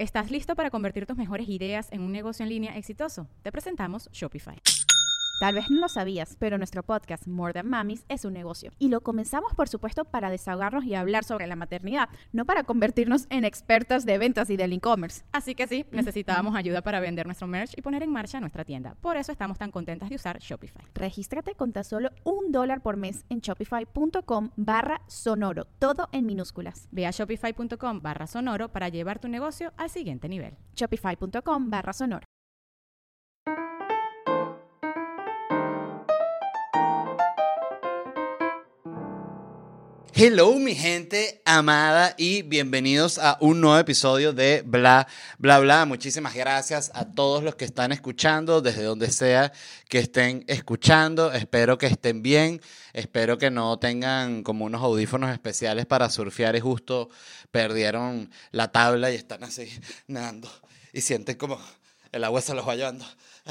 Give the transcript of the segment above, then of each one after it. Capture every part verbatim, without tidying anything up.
¿Estás listo para convertir tus mejores ideas en un negocio en línea exitoso? Te presentamos Shopify. Tal vez no lo sabías, pero nuestro podcast More Than Mamis es un negocio. Y lo comenzamos, por supuesto, para desahogarnos y hablar sobre la maternidad, no para convertirnos en expertas de ventas y del e-commerce. Así que sí, necesitábamos ayuda para vender nuestro merch y poner en marcha nuestra tienda. Por eso estamos tan contentas de usar Shopify. Regístrate con tan solo un dólar por mes en shopify.com barra sonoro, todo en minúsculas. Ve a shopify.com barra sonoro para llevar tu negocio al siguiente nivel. Shopify.com barra sonoro. Hello, mi gente amada, y bienvenidos a un nuevo episodio de Bla, Bla, Bla. Muchísimas gracias a todos los que están escuchando, desde donde sea que estén escuchando. Espero que estén bien, espero que no tengan como unos audífonos especiales para surfear y justo perdieron la tabla y están así nadando y sienten como el agua se los va llevando.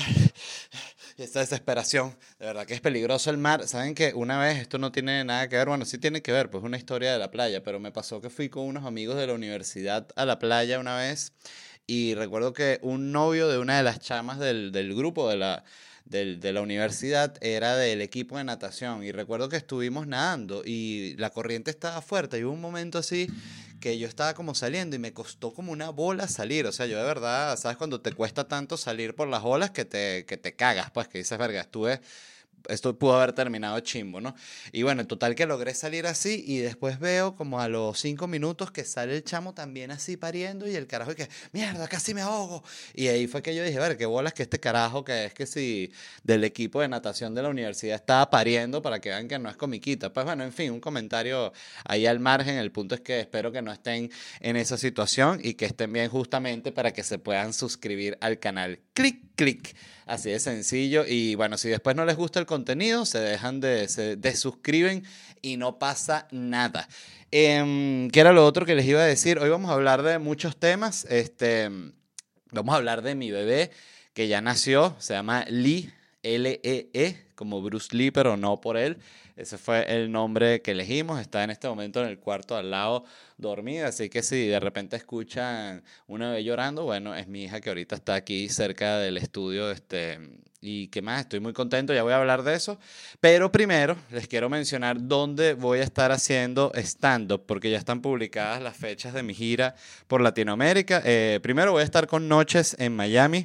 Y esta desesperación, de verdad que es peligroso el mar. Saben que una vez, esto no tiene nada que ver, bueno, sí tiene que ver, pues es una historia de la playa, pero me pasó que fui con unos amigos de la universidad a la playa una vez y recuerdo que un novio de una de las chamas del, del grupo de la, del, de la universidad era del equipo de natación y recuerdo que estuvimos nadando y la corriente estaba fuerte y hubo un momento así que yo estaba como saliendo y me costó como una bola salir, o sea, yo de verdad, ¿sabes? Cuando te cuesta tanto salir por las olas que te, que te cagas, pues, que dices, verga, estuve, esto pudo haber terminado chimbo, ¿no? Y bueno, en total que logré salir así y después veo como a los cinco minutos que sale el chamo también así pariendo y el carajo y que, mierda, casi me ahogo. Y ahí fue que yo dije, ver, qué bolas que este carajo que es que si del equipo de natación de la universidad estaba pariendo para que vean que no es comiquita. Pues bueno, en fin, un comentario ahí al margen. El punto es que espero que no estén en esa situación y que estén bien justamente para que se puedan suscribir al canal. Clic, clic. Así de sencillo. Y bueno, si después no les gusta el contenido, se dejan de, se desuscriben y no pasa nada. Eh, ¿Qué era lo otro que les iba a decir? Hoy vamos a hablar de muchos temas. Este, vamos a hablar de mi bebé que ya nació. Se llama Lee, L E E, como Bruce Lee, pero no por él. Ese fue el nombre que elegimos. Está en este momento en el cuarto al lado dormida. Así que si de repente escuchan una bebé llorando, bueno, es mi hija que ahorita está aquí cerca del estudio. Este, y qué más, estoy muy contento, ya voy a hablar de eso. Pero primero les quiero mencionar dónde voy a estar haciendo stand-up, porque ya están publicadas las fechas de mi gira por Latinoamérica. Eh, primero voy a estar con Noches en Miami.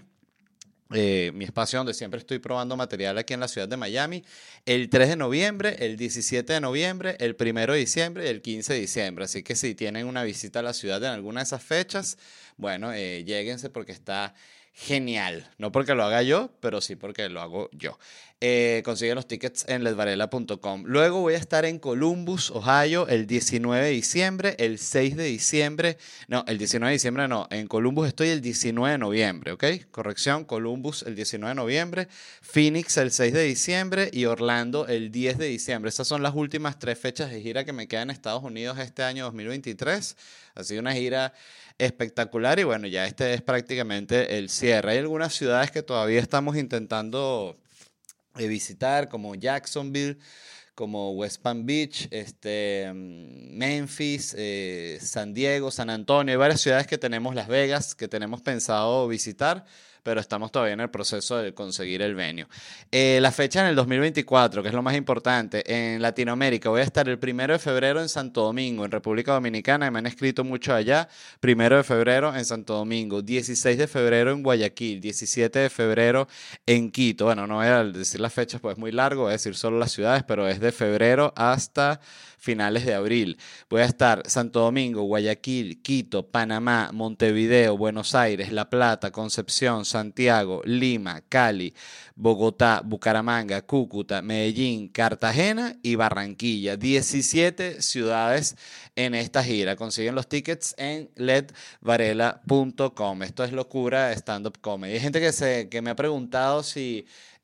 Eh, mi espacio donde siempre estoy probando material aquí en la ciudad de Miami, el tres de noviembre, el diecisiete de noviembre, el primero de diciembre y el quince de diciembre. Así que si tienen una visita a la ciudad en alguna de esas fechas, bueno, eh, lléguense porque está genial. No porque lo haga yo, pero sí porque lo hago yo. Eh, consiguen los tickets en ledvarela punto com. Luego voy a estar en Columbus, Ohio, el diecinueve de diciembre, el seis de diciembre. No, el diecinueve de diciembre no. En Columbus estoy el diecinueve de noviembre, ¿ok? Corrección, Columbus el diecinueve de noviembre, Phoenix el seis de diciembre y Orlando el diez de diciembre. Esas son las últimas tres fechas de gira que me quedan en Estados Unidos este año dos mil veintitrés. Ha sido una gira espectacular y bueno, ya este es prácticamente el cierre. Hay algunas ciudades que todavía estamos intentando eh, visitar, como Jacksonville, como West Palm Beach, este, Memphis, eh, San Diego, San Antonio. Hay varias ciudades que tenemos, Las Vegas, que tenemos pensado visitar, pero estamos todavía en el proceso de conseguir el venue. Eh, la fecha en el dos mil veinticuatro, que es lo más importante, en Latinoamérica, voy a estar el primero de febrero en Santo Domingo, en República Dominicana, y me han escrito mucho allá. Primero de febrero en Santo Domingo, dieciséis de febrero en Guayaquil, diecisiete de febrero en Quito. Bueno, no voy a decir las fechas, pues es muy largo, voy a decir solo las ciudades, pero es de febrero hasta finales de abril. Voy a estar Santo Domingo, Guayaquil, Quito, Panamá, Montevideo, Buenos Aires, La Plata, Concepción, Santiago, Lima, Cali, Bogotá, Bucaramanga, Cúcuta, Medellín, Cartagena y Barranquilla. diecisiete ciudades en esta gira. Consiguen los tickets en led varela punto com. Esto es locura stand-up comedy. Hay gente que, se, que me ha preguntado si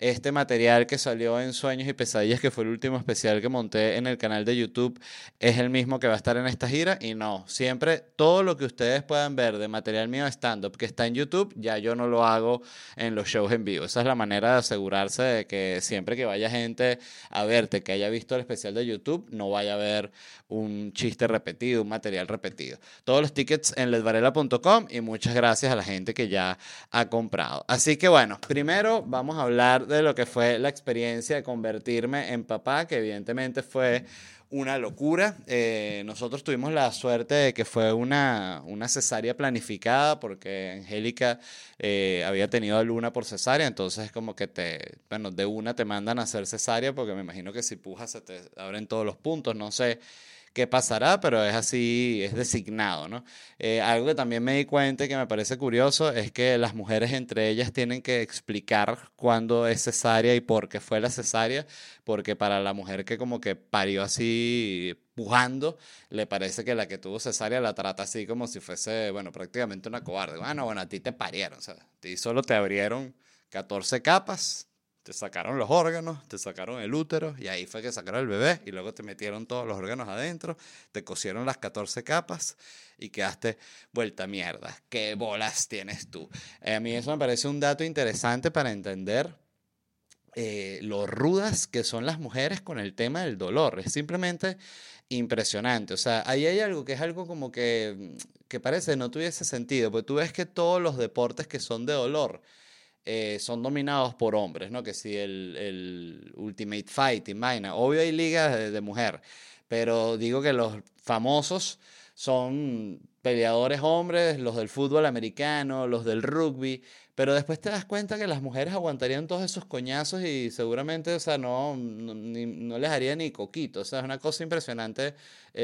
este material que salió en Sueños y Pesadillas, que fue el último especial que monté en el canal de YouTube, es el mismo que va a estar en esta gira. Y no, siempre todo lo que ustedes puedan ver de material mío de stand-up que está en YouTube, ya yo no lo hago en los shows en vivo. Esa es la manera de asegurarse de que siempre que vaya gente a verte, que haya visto el especial de YouTube, no vaya a haber un chiste repetido, un material repetido. Todos los tickets en ledvarela punto com y muchas gracias a la gente que ya ha comprado. Así que bueno, primero vamos a hablar de lo que fue la experiencia de convertirme en papá, que evidentemente fue una locura. Eh, nosotros tuvimos la suerte de que fue una, una cesárea planificada, porque Angélica eh, había tenido a Luna por cesárea, entonces como que te, bueno, de una te mandan a hacer cesárea, porque me imagino que si pujas se te abren todos los puntos, no sé qué pasará, pero es así, es designado, ¿no? Eh, algo que también me di cuenta y que me parece curioso es que las mujeres entre ellas tienen que explicar cuándo es cesárea y por qué fue la cesárea, porque para la mujer que como que parió así pujando, le parece que la que tuvo cesárea la trata así como si fuese, bueno, prácticamente una cobarde. Bueno, bueno, a ti te parieron, o sea, a ti solo te abrieron catorce capas, te sacaron los órganos, te sacaron el útero y ahí fue que sacaron el bebé y luego te metieron todos los órganos adentro, te cosieron las catorce capas y quedaste vuelta mierda. ¿Qué bolas tienes tú? Eh, a mí eso me parece un dato interesante para entender eh, lo rudas que son las mujeres con el tema del dolor. Es simplemente impresionante. O sea, ahí hay algo que es algo como que, que parece no tuviese sentido, porque tú ves que todos los deportes que son de dolor Eh, son dominados por hombres, ¿no? Que si el, el Ultimate Fighting, vaina. Obvio hay ligas de, de mujer, pero digo que los famosos son peleadores hombres, los del fútbol americano, los del rugby, pero después te das cuenta que las mujeres aguantarían todos esos coñazos y seguramente, o sea, no, no, ni- no les haría ni coquito. O sea, es una cosa impresionante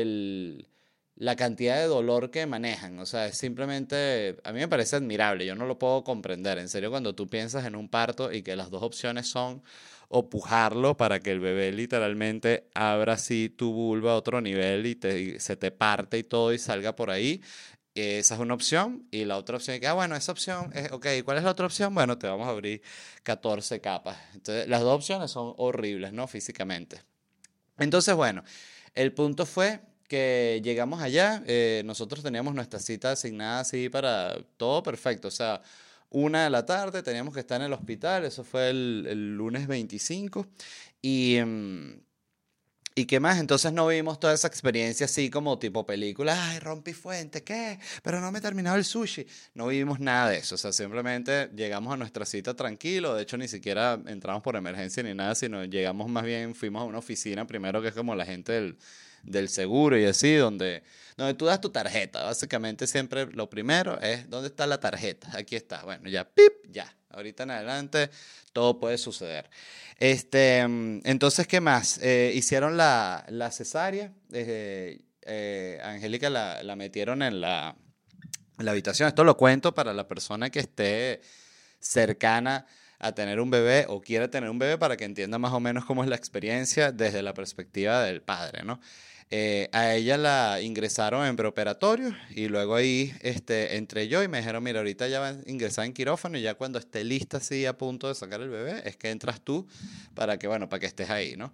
el la cantidad de dolor que manejan. O sea, es simplemente, a mí me parece admirable, yo no lo puedo comprender. En serio, cuando tú piensas en un parto y que las dos opciones son o pujarlo para que el bebé literalmente abra así tu vulva a otro nivel y, te, y se te parte y todo y salga por ahí. Esa es una opción. Y la otra opción es que, ah, bueno, esa opción es, ok, ¿cuál es la otra opción? Bueno, te vamos a abrir catorce capas. Entonces, las dos opciones son horribles, ¿no? Físicamente. Entonces, bueno, el punto fue que llegamos allá, eh, nosotros teníamos nuestra cita asignada así para todo perfecto, o sea, una de la tarde teníamos que estar en el hospital, eso fue el, el lunes veinticinco, y, mm, ¿y qué más? Entonces no vimos toda esa experiencia así como tipo película, ay, rompí fuente, ¿qué? Pero no me he terminado el sushi. No vivimos nada de eso, o sea, simplemente llegamos a nuestra cita tranquilo, de hecho ni siquiera entramos por emergencia ni nada, sino llegamos más bien, fuimos a una oficina primero que es como la gente del, del seguro y así, donde, donde tú das tu tarjeta. Básicamente siempre lo primero es, ¿dónde está la tarjeta? Aquí está, bueno, ya, pip, ya. Ahorita en adelante todo puede suceder. Este, mm, entonces, ¿qué más? Eh, hicieron la, la cesárea. eh, eh, Angélica la, la metieron en la, en la habitación. Esto lo cuento para la persona que esté cercana a tener un bebé o quiere tener un bebé para que entienda más o menos cómo es la experiencia desde la perspectiva del padre, ¿no? Eh, a ella la ingresaron en preoperatorio y luego ahí este, entré yo y me dijeron, mira, ahorita ya va a ingresar en quirófano y ya cuando esté lista así a punto de sacar el bebé es que entras tú para que, bueno, para que estés ahí, ¿no?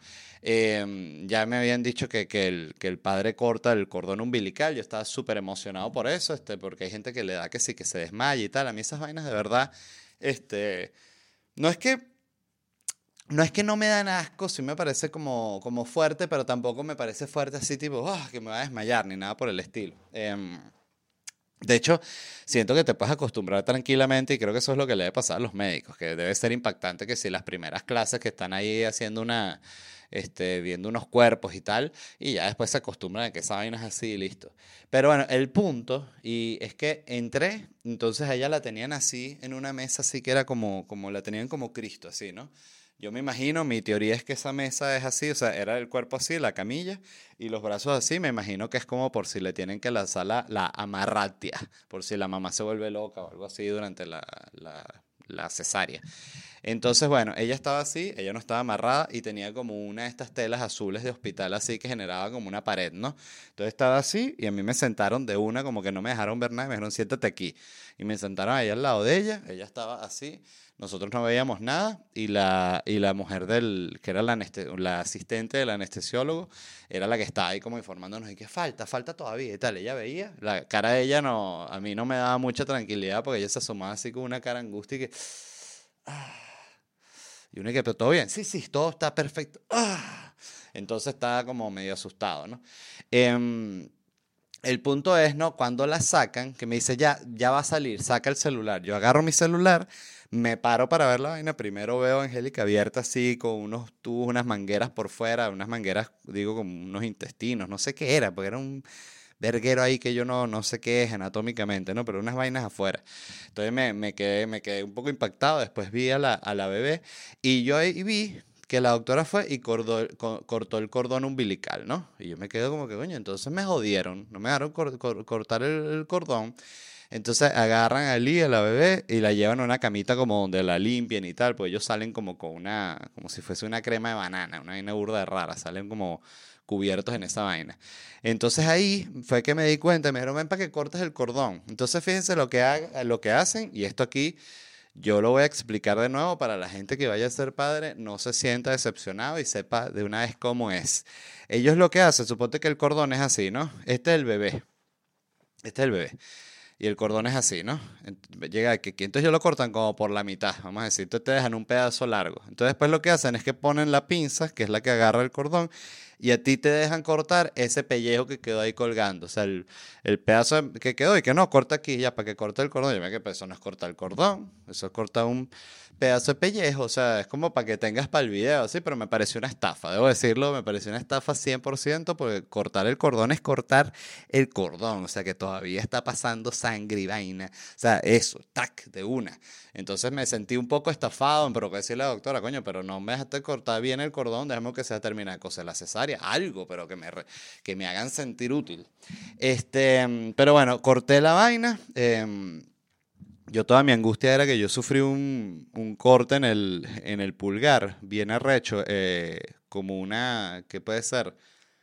Eh, ya me habían dicho que, que, el, que el padre corta el cordón umbilical, yo estaba súper emocionado por eso, este, porque hay gente que le da que sí, que se desmaya y tal, a mí esas vainas de verdad, este, no es que no es que no me dan asco, sí me parece como, como fuerte, pero tampoco me parece fuerte así tipo, "Ah, que me va a desmayar", ni nada por el estilo. Em, de hecho, siento que te puedes acostumbrar tranquilamente y creo que eso es lo que le debe pasar a los médicos, que debe ser impactante que si las primeras clases que están ahí haciendo una, este, viendo unos cuerpos y tal, y ya después se acostumbran a que esa vaina es así y listo. Pero bueno, el punto, y es que entré, entonces a ella la tenían así en una mesa así que era como, como la tenían como Cristo, así, ¿no? Yo me imagino, mi teoría es que esa mesa es así, o sea, era el cuerpo así, la camilla, y los brazos así, me imagino que es como por si le tienen que lanzar la, la amarratia, por si la mamá se vuelve loca o algo así durante la, la, la cesárea. Entonces, bueno, ella estaba así, ella no estaba amarrada y tenía como una de estas telas azules de hospital así que generaba como una pared, ¿no? Entonces estaba así y a mí me sentaron de una, como que no me dejaron ver nada, y me dijeron, siéntate aquí. Y me sentaron ahí al lado de ella, ella estaba así, nosotros no veíamos nada y la, y la mujer del, que era la, aneste- la asistente del anestesiólogo, era la que estaba ahí como informándonos y que falta, falta todavía y tal. Ella veía, la cara de ella no, a mí no me daba mucha tranquilidad porque ella se asomaba así con una cara angustia y que... Y uno que, pero todo bien, sí, sí, todo está perfecto. Ah. Entonces estaba como medio asustado, ¿no? Em, el punto es, ¿no? Cuando la sacan, que me dice, ya, ya va a salir, saca el celular. Yo agarro mi celular, me paro para ver la vaina. Primero veo a Angélica abierta así, con unos tubos, unas mangueras por fuera, unas mangueras, digo, como unos intestinos, no sé qué era, porque era un verguero ahí que yo no, no sé qué es anatómicamente, ¿no? Pero unas vainas afuera. Entonces me, me quedé, me quedé un poco impactado. Después vi a la, a la bebé y yo ahí vi que la doctora fue y cordó- co- cortó el cordón umbilical, ¿no? Y yo me quedo como que, coño, entonces me jodieron, no me dejaron cor- cor- cortar el, el cordón. Entonces agarran a Lee, a la bebé, y la llevan a una camita como donde la limpien y tal, pues ellos salen como con una, como si fuese una crema de banana, una vaina burda de rara, salen como cubiertos en esa vaina. Entonces ahí fue que me di cuenta, me dijeron, ven para que cortes el cordón. Entonces fíjense lo que, ha- lo que hacen, y esto aquí yo lo voy a explicar de nuevo para la gente que vaya a ser padre, no se sienta decepcionado y sepa de una vez cómo es. Ellos lo que hacen, suponte que el cordón es así, ¿no? Este es el bebé, este es el bebé. Y el cordón es así, ¿no? Ent- Llega aquí, aquí. Entonces ellos lo cortan como por la mitad, vamos a decir. Entonces te dejan un pedazo largo. Entonces después lo que hacen es que ponen la pinza, que es la que agarra el cordón, y a ti te dejan cortar ese pellejo que quedó ahí colgando. O sea, el, el pedazo de- que quedó y que no, corta aquí ya para que corte el cordón. Yo me que pues, eso no es cortar el cordón, eso es cortar un pedazo de pellejo. O sea, es como para que tengas para el video, sí, pero me pareció una estafa, debo decirlo, me pareció una estafa cien por ciento porque cortar el cordón es cortar el cordón, o sea que todavía está pasando sangre y vaina, o sea, eso, tac, de una. Entonces me sentí un poco estafado, pero que decirle a la doctora, coño, pero no me dejaste cortar bien el cordón, déjame que sea terminar de coser la cesárea, algo, pero que me, re- que me hagan sentir útil. Este, mm, pero bueno, corté la vaina. em, yo toda mi angustia era que yo sufrí un, un corte en el, en el pulgar, bien arrecho, eh, como una, ¿qué puede ser?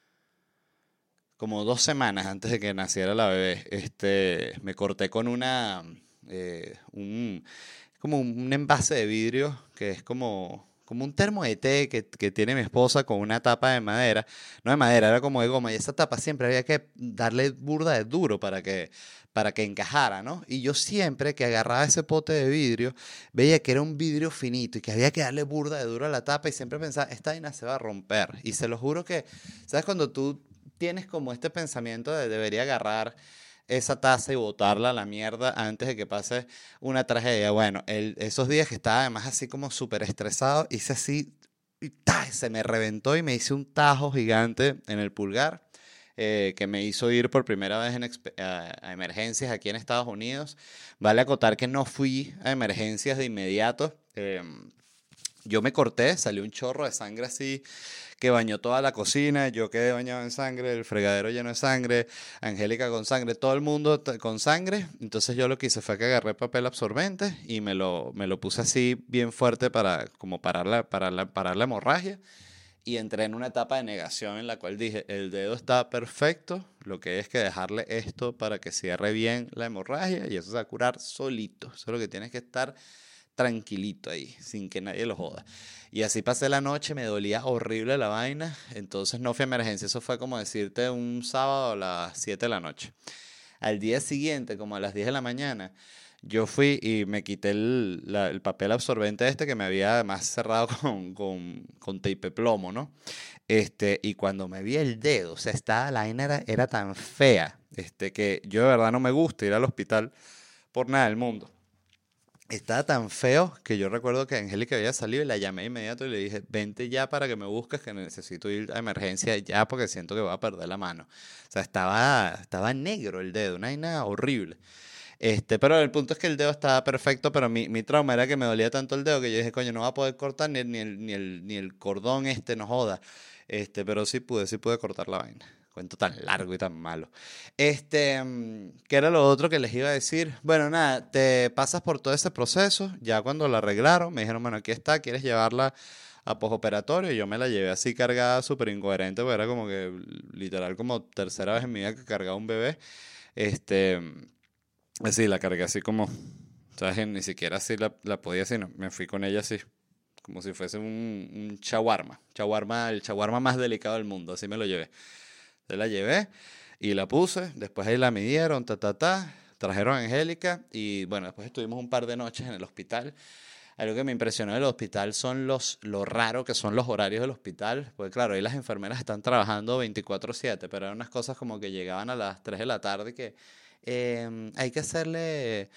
Como dos semanas antes de que naciera la bebé, este, me corté con una, eh, un, como un envase de vidrio que es como, como un termo de té que, que tiene mi esposa con una tapa de madera, no de madera, era como de goma, y esa tapa siempre había que darle burda de duro para que, para que encajara, ¿no? Y yo siempre que agarraba ese pote de vidrio, veía que era un vidrio finito y que había que darle burda de duro a la tapa y siempre pensaba, esta vaina se va a romper. Y se lo juro que, ¿sabes? Cuando tú tienes como este pensamiento de debería agarrar esa taza y botarla a la mierda antes de que pase una tragedia. Bueno, el- esos días que estaba además así como súper estresado, hice así, y ¡ta! Se me reventó y me hice un tajo gigante en el pulgar, eh, que me hizo ir por primera vez en expe- a, a emergencias aquí en Estados Unidos. Vale acotar que no fui a emergencias de inmediato. em, yo me corté, salió un chorro de sangre así que bañó toda la cocina, yo quedé bañado en sangre, el fregadero lleno de sangre, Angélica con sangre, todo el mundo t- con sangre. Entonces yo lo que hice fue que agarré papel absorbente y me lo, me lo puse así bien fuerte para como parar la, parar la, parar la hemorragia. Y entré en una etapa de negación en la cual dije, el dedo está perfecto, lo que hay es que dejarle esto para que cierre bien la hemorragia y eso se va a curar solito. Eso es lo que tienes que estar tranquilito ahí, sin que nadie lo joda. Y así pasé la noche, me dolía horrible la vaina, entonces no fui a emergencia, eso fue como decirte un sábado a las siete de la noche. Al día siguiente, como a las diez de la mañana, yo fui y me quité el, la- el papel absorbente este que me había además cerrado con, con, con tape plomo, ¿no? Este, y cuando me vi el dedo, o sea, estaba, la vaina era, era tan fea, este, que yo de verdad no me gusta ir al hospital por nada del mundo. Estaba tan feo que yo recuerdo que Angélica había salido y la llamé inmediato y le dije, vente ya para que me busques, que necesito ir a emergencia ya porque siento que voy a perder la mano. O sea, estaba, estaba negro el dedo, una vaina horrible. Este, pero el punto es que el dedo estaba perfecto, pero mi, mi trauma era que me dolía tanto el dedo que yo dije, coño, no va a poder cortar ni, el- ni, el, ni, el, ni el cordón este, no joda. Este, pero sí pude, sí pude cortar la vaina. Cuento tan largo y tan malo. Este, mm, ¿qué era lo otro que les iba a decir? Bueno, nada, te pasas por todo ese proceso. Ya cuando la arreglaron, me dijeron, bueno, aquí está, ¿quieres llevarla a posoperatorio? Y yo me la llevé así cargada, súper incoherente, porque era como que literal como tercera vez en mi vida que cargaba un bebé. Este, así, la cargué así como, ¿sabes? Ni siquiera así la, la podía, sino me fui con ella así, como si fuese un, un shawarma. Shawarma, el shawarma más delicado del mundo, así me lo llevé. Entonces la llevé y la puse, después ahí la midieron, ta, ta, ta, trajeron a Angélica y bueno, después estuvimos un par de noches en el hospital. Algo que me impresionó del hospital son los, lo raro que son los horarios del hospital, porque claro, ahí las enfermeras están trabajando veinticuatro siete, pero eran unas cosas como que llegaban a las tres de la tarde que eh, hay que hacerle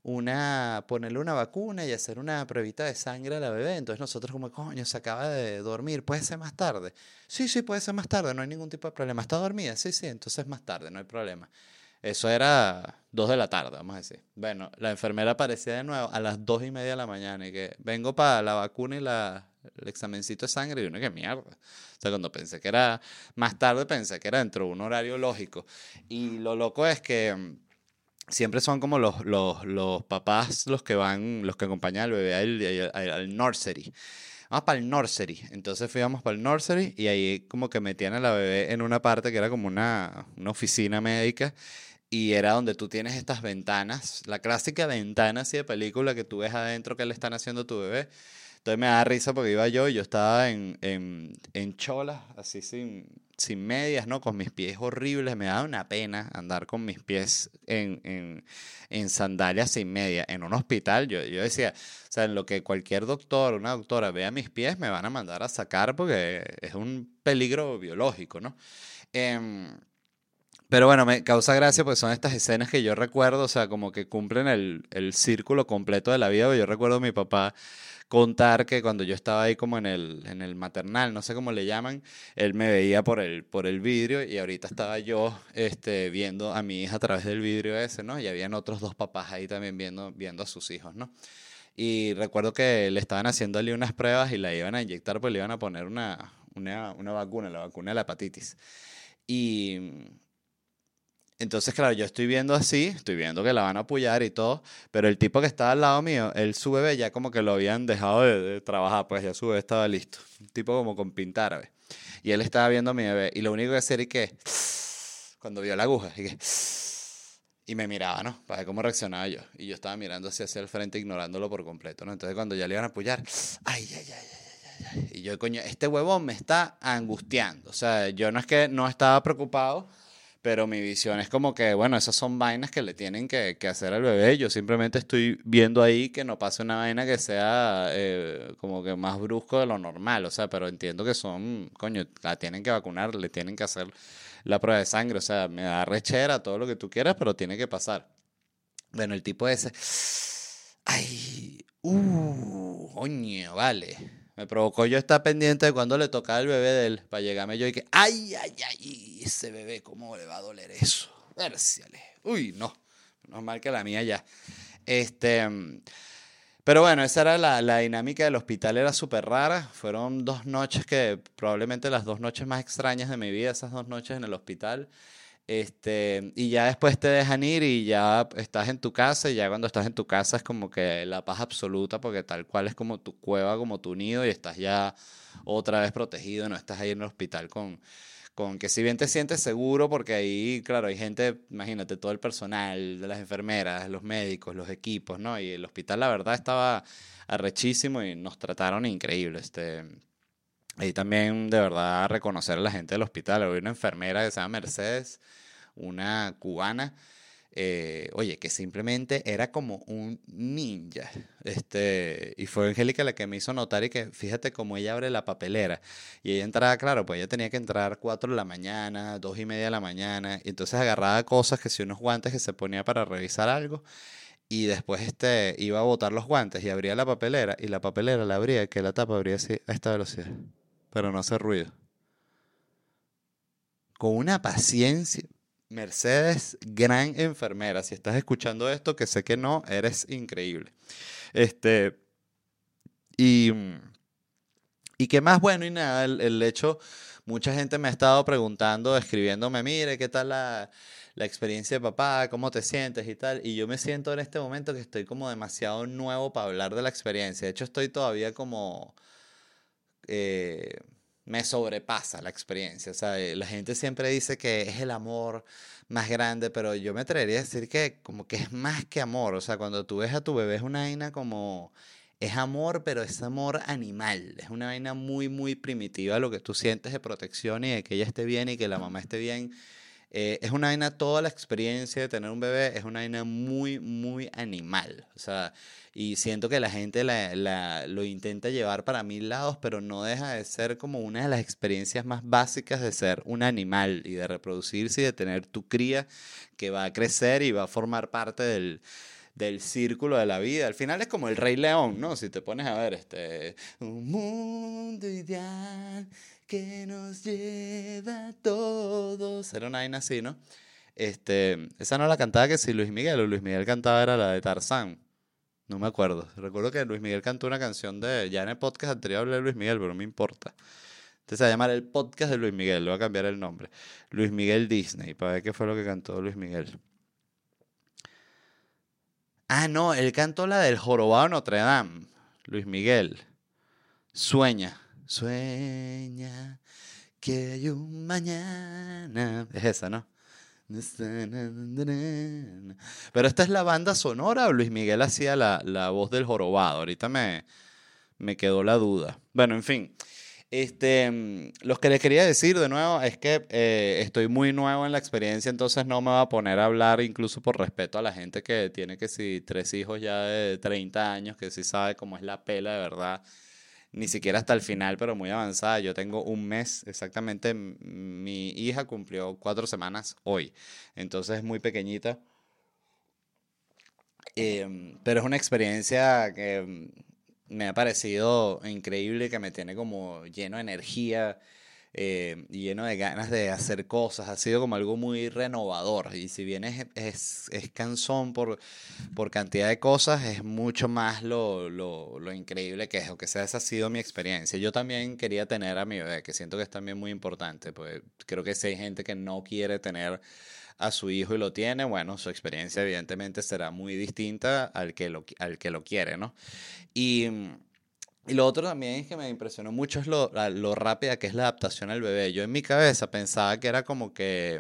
una, ponerle una vacuna y hacer una pruebita de sangre a la bebé. Entonces nosotros como, coño, se acaba de dormir, ¿puede ser más tarde? Sí, sí, puede ser más tarde, no hay ningún tipo de problema. ¿Está dormida? Sí, sí, entonces más tarde, no hay problema. Eso era dos de la tarde, vamos a decir. Bueno, la enfermera aparecía de nuevo a las dos y media de la mañana y que vengo para la vacuna y la, el examencito de sangre y uno que mierda. O sea, cuando pensé que era más tarde, pensé que era dentro de un horario lógico. Y lo loco es que mm, siempre son como los, los, los papás los que van, los que acompañan al bebé al, al, al nursery. Vamos para el nursery. Entonces fuimos para el nursery y ahí como que metían a la bebé en una parte que era como una, una oficina médica y era donde tú tienes estas ventanas, la clásica ventana así de película que tú ves adentro que le están haciendo a tu bebé. Entonces me da risa porque iba yo y yo estaba en, en, en cholas, así sin, sin medias, ¿no? Con mis pies horribles. Me daba una pena andar con mis pies en, en, en sandalias sin medias. En un hospital, yo, yo decía, o sea, en lo que cualquier doctor, una doctora vea mis pies, me van a mandar a sacar porque es un peligro biológico, ¿no? Em, pero bueno, me causa gracia porque son estas escenas que yo recuerdo, o sea, como que cumplen el, el círculo completo de la vida. Yo recuerdo a mi papá contar que cuando yo estaba ahí como en el, en el maternal, no sé cómo le llaman, él me veía por el, por el vidrio y ahorita estaba yo este, viendo a mi hija a través del vidrio ese, ¿no? Y habían otros dos papás ahí también viendo, viendo a sus hijos, ¿no? Y recuerdo que le estaban haciéndole unas pruebas y la iban a inyectar, pues le iban a poner una, una, una vacuna, la vacuna de la hepatitis. Y entonces, claro, yo estoy viendo así, estoy viendo que la van a apoyar y todo, pero el tipo que estaba al lado mío, él, su bebé ya como que lo habían dejado de, de trabajar, pues ya su bebé estaba listo. Un tipo como con pinta árabe. Y él estaba viendo a mi bebé y lo único que hacía era que, cuando vio la aguja, y que, y me miraba, ¿no? Para ver cómo reaccionaba yo. Y yo estaba mirando hacia, hacia el frente, ignorándolo por completo, ¿no? Entonces, cuando ya le iban a apoyar, ay, ay, ay, ay, ay. Y yo, coño, este huevón me está angustiando. O sea, yo no es que no estaba preocupado, pero mi visión es como que, bueno, esas son vainas que le tienen que, que hacer al bebé. Yo simplemente estoy viendo ahí que no pase una vaina que sea eh, como que más brusco de lo normal. O sea, pero entiendo que son, coño, la tienen que vacunar, le tienen que hacer la prueba de sangre. O sea, me da rechera, todo lo que tú quieras, pero tiene que pasar. Bueno, el tipo ese, ay, uh, coño, vale. Me provocó yo estar pendiente de cuando le tocaba el bebé de él, para llegarme yo y que, ay, ay, ay, ese bebé, ¿cómo le va a doler eso? Vérciale. Uy, no, no es mal que la mía ya. Este, pero bueno, esa era la, la dinámica del hospital, era súper rara. Fueron dos noches que, probablemente las dos noches más extrañas de mi vida, esas dos noches en el hospital. Este, y ya después te dejan ir y ya estás en tu casa y ya cuando estás en tu casa es como que la paz absoluta porque tal cual es como tu cueva, como tu nido y estás ya otra vez protegido, no estás ahí en el hospital con, con que si bien te sientes seguro porque ahí, claro, hay gente, imagínate, todo el personal, de las enfermeras, los médicos, los equipos, ¿no? Y el hospital la verdad estaba arrechísimo y nos trataron increíble, este... Ahí también, de verdad, reconocer a la gente del hospital. Había una enfermera que se llama Mercedes, una cubana, eh, oye, que simplemente era como un ninja. Este, y fue Angélica la que me hizo notar y que fíjate cómo ella abre la papelera. Y ella entraba, claro, pues ella tenía que entrar cuatro de la mañana, dos y media de la mañana. Y entonces agarraba cosas que si unos guantes que se ponía para revisar algo. Y después este, iba a botar los guantes y abría la papelera. Y la papelera la abría, que la tapa abría así a esta velocidad pero no hacer ruido. Con una paciencia. Mercedes, gran enfermera. Si estás escuchando esto, que sé que no, eres increíble. Este, y, Y qué más bueno y nada, el, el hecho, mucha gente me ha estado preguntando, escribiéndome, mire, ¿qué tal la, la experiencia de papá? ¿Cómo te sientes y tal? Y yo me siento en este momento que estoy como demasiado nuevo para hablar de la experiencia. De hecho, estoy todavía como... eh, me sobrepasa la experiencia. O sea, eh, la gente siempre dice que es el amor más grande, pero yo me atrevería a decir que como que es más que amor. O sea, cuando tú ves a tu bebé es una vaina como... Es amor, pero es amor animal. Es una vaina muy, muy primitiva lo que tú sientes de protección y de que ella esté bien y que la mamá esté bien. Eh, es una vaina, toda la experiencia de tener un bebé es una vaina muy, muy animal. O sea, y siento que la gente la, la- lo intenta llevar para mil lados, pero no deja de ser como una de las experiencias más básicas de ser un animal y de reproducirse y de tener tu cría que va a crecer y va a formar parte del, del círculo de la vida. Al final es como el Rey León, ¿no? Si te pones a ver, este, un mundo ideal que nos lleva a todos. Era una vaina así, ¿no? Este, esa no la cantaba que si Luis Miguel o Luis Miguel cantaba era la de Tarzán. No me acuerdo. Recuerdo que Luis Miguel cantó una canción de, ya en el podcast anterior hablé de Luis Miguel, pero no me importa. Entonces se va a llamar el podcast de Luis Miguel, le voy a cambiar el nombre. Luis Miguel Disney, para ver qué fue lo que cantó Luis Miguel. Ah, no, él cantó la del Jorobado de Notre Dame. Luis Miguel. Sueña. Sueña que hay un mañana. Es esa, ¿no? Pero esta es la banda sonora o Luis Miguel hacía la, la voz del jorobado. Ahorita me, me quedó la duda. Bueno, en fin. Este, mm, lo que les quería decir de nuevo es que eh, estoy muy nuevo en la experiencia, entonces no me voy a poner a hablar, incluso por respeto a la gente que tiene que si tres hijos ya de treinta años, que sí sabe cómo es la pela de verdad, ni siquiera hasta el final, pero muy avanzada. Yo tengo un mes, exactamente, m- mi hija cumplió cuatro semanas hoy, entonces es muy pequeñita. Em, pero es una experiencia que em, me ha parecido increíble, que me tiene como lleno de energía eh, y lleno de ganas de hacer cosas. Ha sido como algo muy renovador. Y si bien es, es, es cansón por, por cantidad de cosas, es mucho más lo, lo, lo increíble que es. O que sea, esa ha sido mi experiencia. Yo también quería tener a mi bebé, que siento que es también muy importante. Pues creo que si hay gente que no quiere tener a su hijo y lo tiene, bueno, su experiencia evidentemente será muy distinta al que lo, qui- al que lo quiere, ¿no? Y, mm, y lo otro también es que me impresionó mucho es lo, la- lo rápida que es la adaptación al bebé. Yo en mi cabeza pensaba que era como que,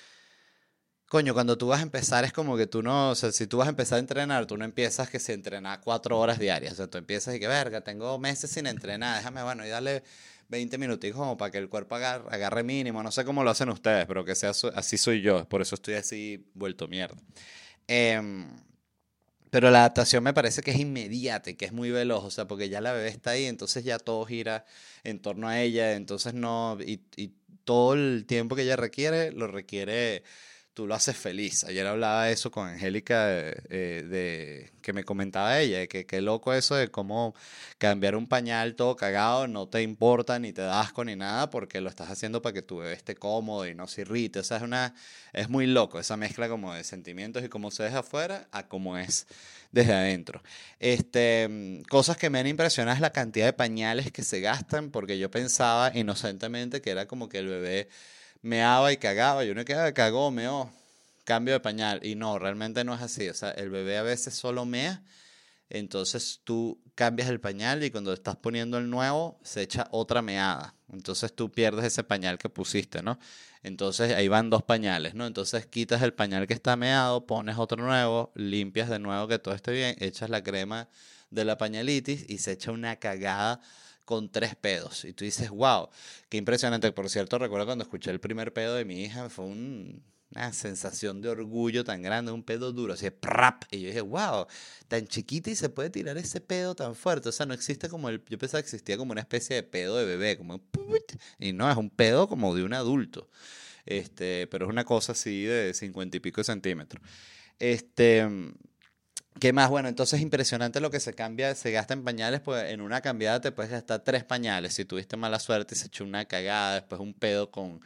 coño, cuando tú vas a empezar es como que tú no, o sea, si tú vas a empezar a entrenar, tú no empiezas que se entrena cuatro horas diarias, o sea, tú empiezas y que, verga, tengo meses sin entrenar, déjame, bueno, y darle veinte minuticos como para que el cuerpo agarre, agarre mínimo, no sé cómo lo hacen ustedes, pero que sea su- así soy yo, por eso estoy así vuelto mierda. Em, pero la adaptación me parece que es inmediata y que es muy veloz, o sea, porque ya la bebé está ahí, entonces ya todo gira en torno a ella, entonces no, y, y todo el tiempo que ella requiere, lo requiere, tú lo haces feliz. Ayer hablaba de eso con Angélica, eh, eh, de, que me comentaba ella, de que qué loco eso de cómo cambiar un pañal todo cagado no te importa, ni te da asco, ni nada, porque lo estás haciendo para que tu bebé esté cómodo y no se irrite, o sea, es una, es muy loco esa mezcla como de sentimientos y cómo se deja afuera a cómo es desde adentro. Este, mm, cosas que me han impresionado es la cantidad de pañales que se gastan, porque yo pensaba inocentemente que era como que el bebé meaba y cagaba, y uno que cagó, meó, cambio de pañal, y no, realmente no es así, o sea, el bebé a veces solo mea, entonces tú cambias el pañal y cuando estás poniendo el nuevo se echa otra meada. Entonces tú pierdes ese pañal que pusiste, ¿no? Entonces ahí van dos pañales, ¿no? Entonces quitas el pañal que está meado, pones otro nuevo, limpias de nuevo que todo esté bien, echas la crema de la pañalitis y se echa una cagada con tres pedos. Y tú dices, wow, qué impresionante. Por cierto, recuerdo cuando escuché el primer pedo de mi hija, fue un- una sensación de orgullo tan grande, un pedo duro, así, prap. Y yo dije, wow, tan chiquita y se puede tirar ese pedo tan fuerte. O sea, no existe como el. Yo pensaba que existía como una especie de pedo de bebé, como un put, y no, es un pedo como de un adulto. Este, pero es una cosa así de cincuenta y pico de centímetros. Este. ¿Qué más? Bueno, entonces es impresionante lo que se cambia, se gasta en pañales, pues en una cambiada te puedes gastar tres pañales. Si tuviste mala suerte y se echó una cagada, después un pedo con,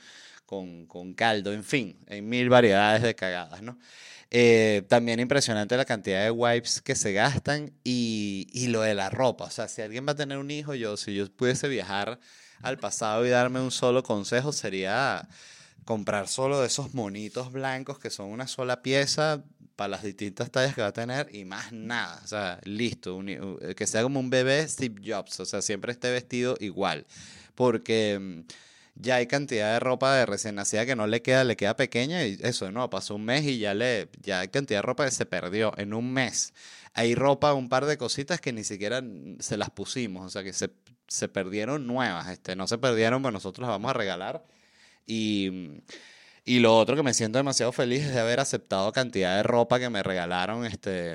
con, con caldo, en fin, hay mil variedades de cagadas, ¿no? Eh, también impresionante la cantidad de wipes que se gastan y, y lo de la ropa. O sea, si alguien va a tener un hijo, yo, si yo pudiese viajar al pasado y darme un solo consejo, sería comprar solo de esos monitos blancos que son una sola pieza para las distintas tallas que va a tener y más nada. O sea, listo, un- u- que sea como un bebé Steve Jobs, o sea, siempre esté vestido igual. Porque mm, ya hay cantidad de ropa de recién nacida que no le queda, le queda pequeña y eso, no, pasó un mes y ya le, ya hay cantidad de ropa que se perdió en un mes. Hay ropa, un par de cositas que ni siquiera mm, se las pusimos, o sea, que se, se perdieron nuevas, este, no se perdieron, pues nosotros las vamos a regalar. Y, mm, y lo otro que me siento demasiado feliz es de haber aceptado cantidad de ropa que me regalaron, este,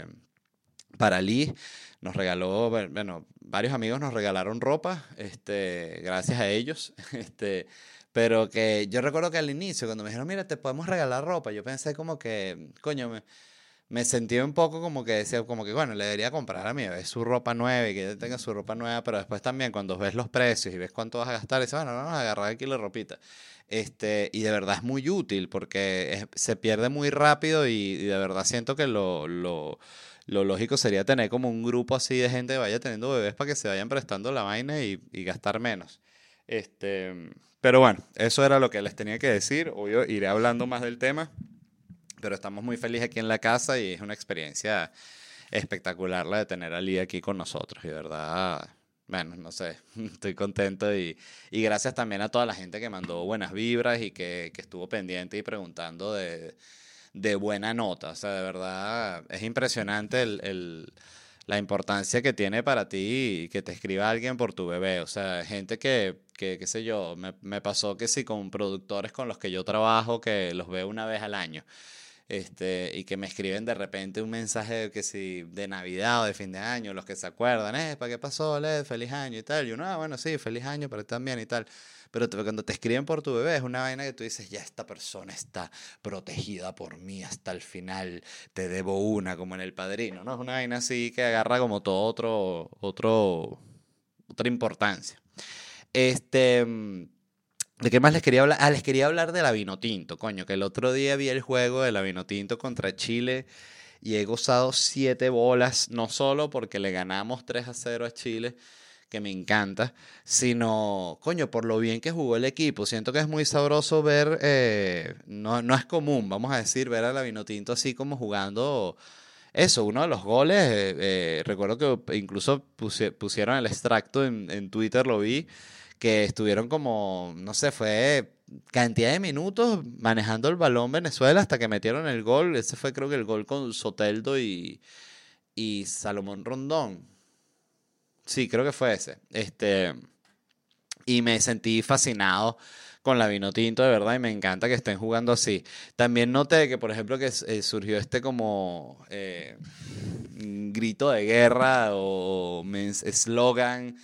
para Lee. Nos regaló, bu- bueno, varios amigos nos regalaron ropa, este, gracias a ellos, este, pero que yo recuerdo que al inicio, cuando me dijeron, mira, te podemos regalar ropa, yo pensé como que, coño, me, me sentí un poco como que decía, como que, bueno, le debería comprar a mi bebé su ropa nueva y que ella tenga su ropa nueva, pero después también cuando ves los precios y ves cuánto vas a gastar, dices, bueno, vamos a agarrar aquí la ropita. Este, y de verdad es muy útil porque es- se pierde muy rápido y, y de verdad siento que lo, lo, lo lógico sería tener como un grupo así de gente que vaya teniendo bebés para que se vayan prestando la vaina y, y gastar menos. Este, pero bueno, eso era lo que les tenía que decir. Obvio, iré hablando más del tema, pero estamos muy felices aquí en la casa y es una experiencia espectacular la de tener a Lee aquí con nosotros. Y de verdad, bueno, no sé, estoy contento y, y gracias también a toda la gente que mandó buenas vibras y que, que estuvo pendiente y preguntando de, de buena nota. O sea, de verdad es impresionante el, el- la importancia que tiene para ti que te escriba alguien por tu bebé. O sea, gente que, que qué sé yo, me, me pasó que sí con productores con los que yo trabajo, que los veo una vez al año este, y que me escriben de repente un mensaje de que si de Navidad o de fin de año, los que se acuerdan, eh, ¿para qué pasó, Led? Feliz año y tal. Y uno, ah, bueno, sí, feliz año, pero también y tal. Pero te- cuando te escriben por tu bebé es una vaina que tú dices, ya esta persona está protegida por mí hasta el final, te debo una, como en El Padrino, ¿no? Es una vaina así que agarra como todo otro, otro, otra importancia. Este, mm, ¿de qué más les quería hablar? Ah, les quería hablar de la Vinotinto, coño, que el otro día vi el juego de la Vinotinto contra Chile y he gozado siete bolas, no solo porque le ganamos tres a cero a Chile, que me encanta, sino, coño, por lo bien que jugó el equipo. Siento que es muy sabroso ver, eh, no, no es común, vamos a decir, ver a la Vinotinto así como jugando. Eso, uno de los goles, eh, eh, recuerdo que incluso pusie- pusieron el extracto en, en Twitter, lo vi, que estuvieron como, no sé, fue cantidad de minutos manejando el balón Venezuela hasta que metieron el gol. Ese fue creo que el gol con Soteldo y, y Salomón Rondón. Sí, creo que fue ese. Este, y me sentí fascinado con la Vinotinto, de verdad, y me encanta que estén jugando así. También noté que, por ejemplo, que eh, surgió este como eh, mm, grito de guerra o mens- eslogan,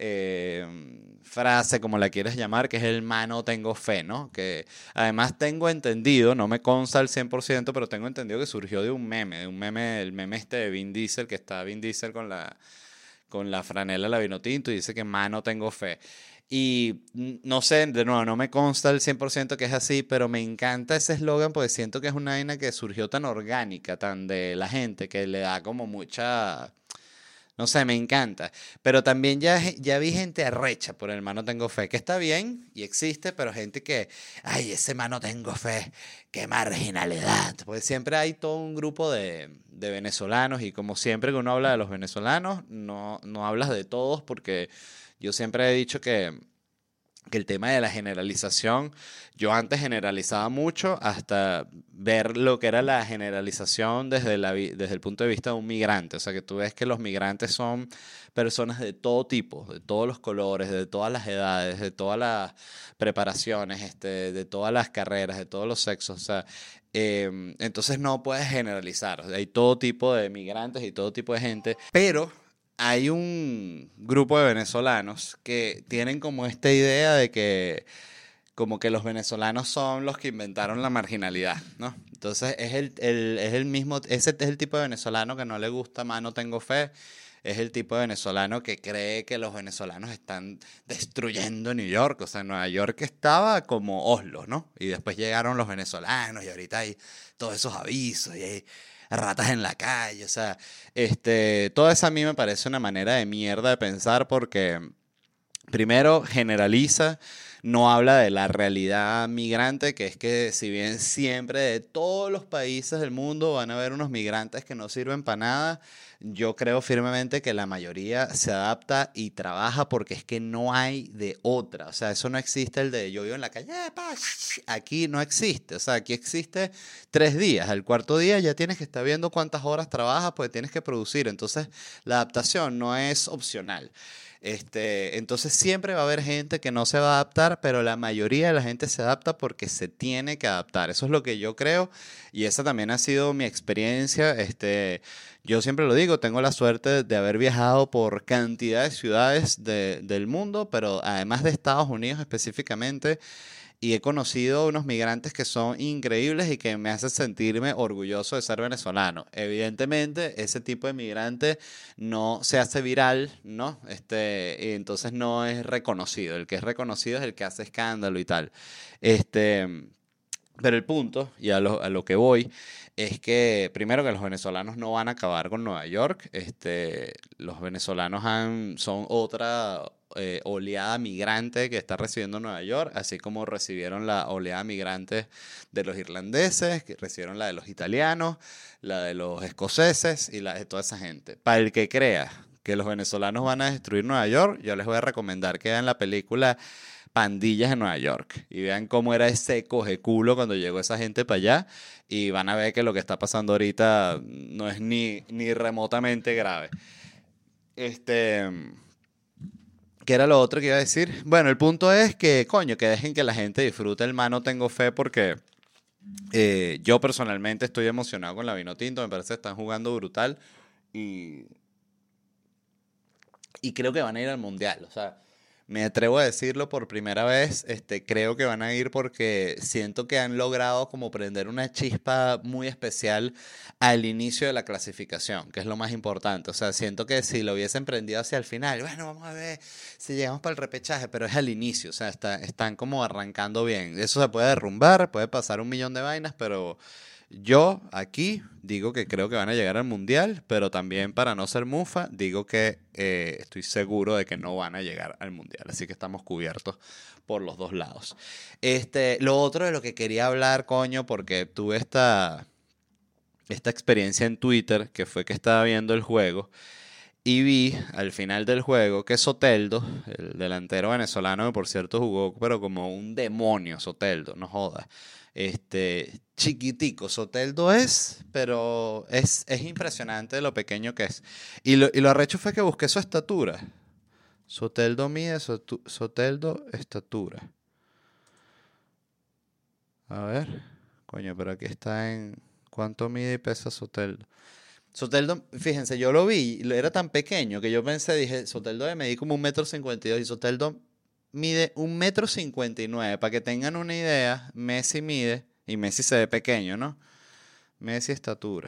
eh, frase, como la quieras llamar, que es el mano tengo fe, ¿no? Que además tengo entendido, no me consta al cien por ciento, pero tengo entendido que surgió de un meme, de un meme, el meme este de Vin Diesel, que está Vin Diesel con la con la franela de la Vinotinto y dice que mano tengo fe. Y mm, no sé, de nuevo, no me consta el cien por ciento que es así, pero me encanta ese eslogan porque siento que es una vaina que surgió tan orgánica, tan de la gente, que le da como mucha, no sé, me encanta. Pero también ya, ya vi gente arrecha por el mano tengo fe, que está bien y existe, pero gente que, ay, ese mano tengo fe, qué marginalidad. Pues siempre hay todo un grupo de, de venezolanos y como siempre que uno habla de los venezolanos, no, no hablas de todos porque yo siempre he dicho que que el tema de la generalización, yo antes generalizaba mucho hasta ver lo que era la generalización desde, la, vi- desde el punto de vista de un migrante. O sea, que tú ves que los migrantes son personas de todo tipo, de todos los colores, de todas las edades, de todas las preparaciones, este, de todas las carreras, de todos los sexos. O sea, eh, entonces no puedes generalizar. O sea, hay todo tipo de migrantes y todo tipo de gente, pero hay un grupo de venezolanos que tienen como esta idea de que como que los venezolanos son los que inventaron la marginalidad, ¿no? Entonces es el, el, es el mismo, ese es el tipo de venezolano que no le gusta más, no tengo fe. Es el tipo de venezolano que cree que los venezolanos están destruyendo New York. O sea, Nueva York estaba como Oslo, ¿no? Y después llegaron los venezolanos y ahorita hay todos esos avisos y hay ratas en la calle. O sea, este, todo eso a mí me parece una manera de mierda de pensar porque, primero, generaliza, no habla de la realidad migrante, que es que si bien siempre de todos los países del mundo van a haber unos migrantes que no sirven para nada, yo creo firmemente que la mayoría se adapta y trabaja porque es que no hay de otra. O sea, eso no existe el de yo vivo en la calle, eh, pa, aquí no existe. O sea, aquí existe tres días. Al cuarto día ya tienes que estar viendo cuántas horas trabajas porque tienes que producir. Entonces, la adaptación no es opcional. Este, entonces siempre va a haber gente que no se va a adaptar, pero la mayoría de la gente se adapta porque se tiene que adaptar. Eso es lo que yo creo y esa también ha sido mi experiencia. Este, yo siempre lo digo, tengo la suerte de haber viajado por cantidad de ciudades de, del mundo, pero además de Estados Unidos específicamente. Y he conocido unos migrantes que son increíbles y que me hacen sentirme orgulloso de ser venezolano. Evidentemente, ese tipo de migrante no se hace viral, ¿no? Este, y entonces no es reconocido. El que es reconocido es el que hace escándalo y tal. Este, pero el punto, y a lo, a lo que voy, es que primero que los venezolanos no van a acabar con Nueva York. Este, los venezolanos han, son otra eh, oleada migrante que está recibiendo Nueva York, así como recibieron la oleada migrante de los irlandeses, que recibieron la de los italianos, la de los escoceses y la de toda esa gente. Para el que crea que los venezolanos van a destruir Nueva York, yo les voy a recomendar que vean la película Pandillas en Nueva York y vean cómo era ese cogeculo cuando llegó esa gente para allá y van a ver que lo que está pasando ahorita no es ni, ni remotamente grave. Este, ¿qué era lo otro que iba a decir? Bueno, el punto es que, coño, que dejen que la gente disfrute el mano tengo fe porque eh, yo personalmente estoy emocionado con la Vinotinto, me parece que están jugando brutal y, y creo que van a ir al Mundial, o sea, me atrevo a decirlo por primera vez, este, creo que van a ir porque siento que han logrado como prender una chispa muy especial al inicio de la clasificación, que es lo más importante. O sea, siento que si lo hubiesen prendido hacia el final, bueno, vamos a ver si llegamos para el repechaje, pero es al inicio, o sea, está, están como arrancando bien. Eso se puede derrumbar, puede pasar un millón de vainas, pero yo aquí digo que creo que van a llegar al Mundial, pero también para no ser mufa, digo que eh, estoy seguro de que no van a llegar al Mundial. Así que estamos cubiertos por los dos lados. Este, lo otro de lo que quería hablar, coño, porque tuve esta, esta experiencia en Twitter, que fue que estaba viendo el juego, y vi al final del juego que Soteldo, el delantero venezolano, que por cierto jugó, pero como un demonio Soteldo, no jodas. Este, chiquitico, Soteldo es, pero es, es impresionante lo pequeño que es. Y lo, y lo arrecho fue que busqué su estatura. Soteldo mide, Sotu, Soteldo estatura. A ver, coño, pero aquí está en cuánto mide y pesa Soteldo. Soteldo, fíjense, yo lo vi, era tan pequeño que yo pensé, dije, Soteldo debe medir como un metro cincuenta y dos y Soteldo mide un metro cincuenta y nueve. Para que tengan una idea, Messi mide, y Messi se ve pequeño, ¿no? Messi estatura.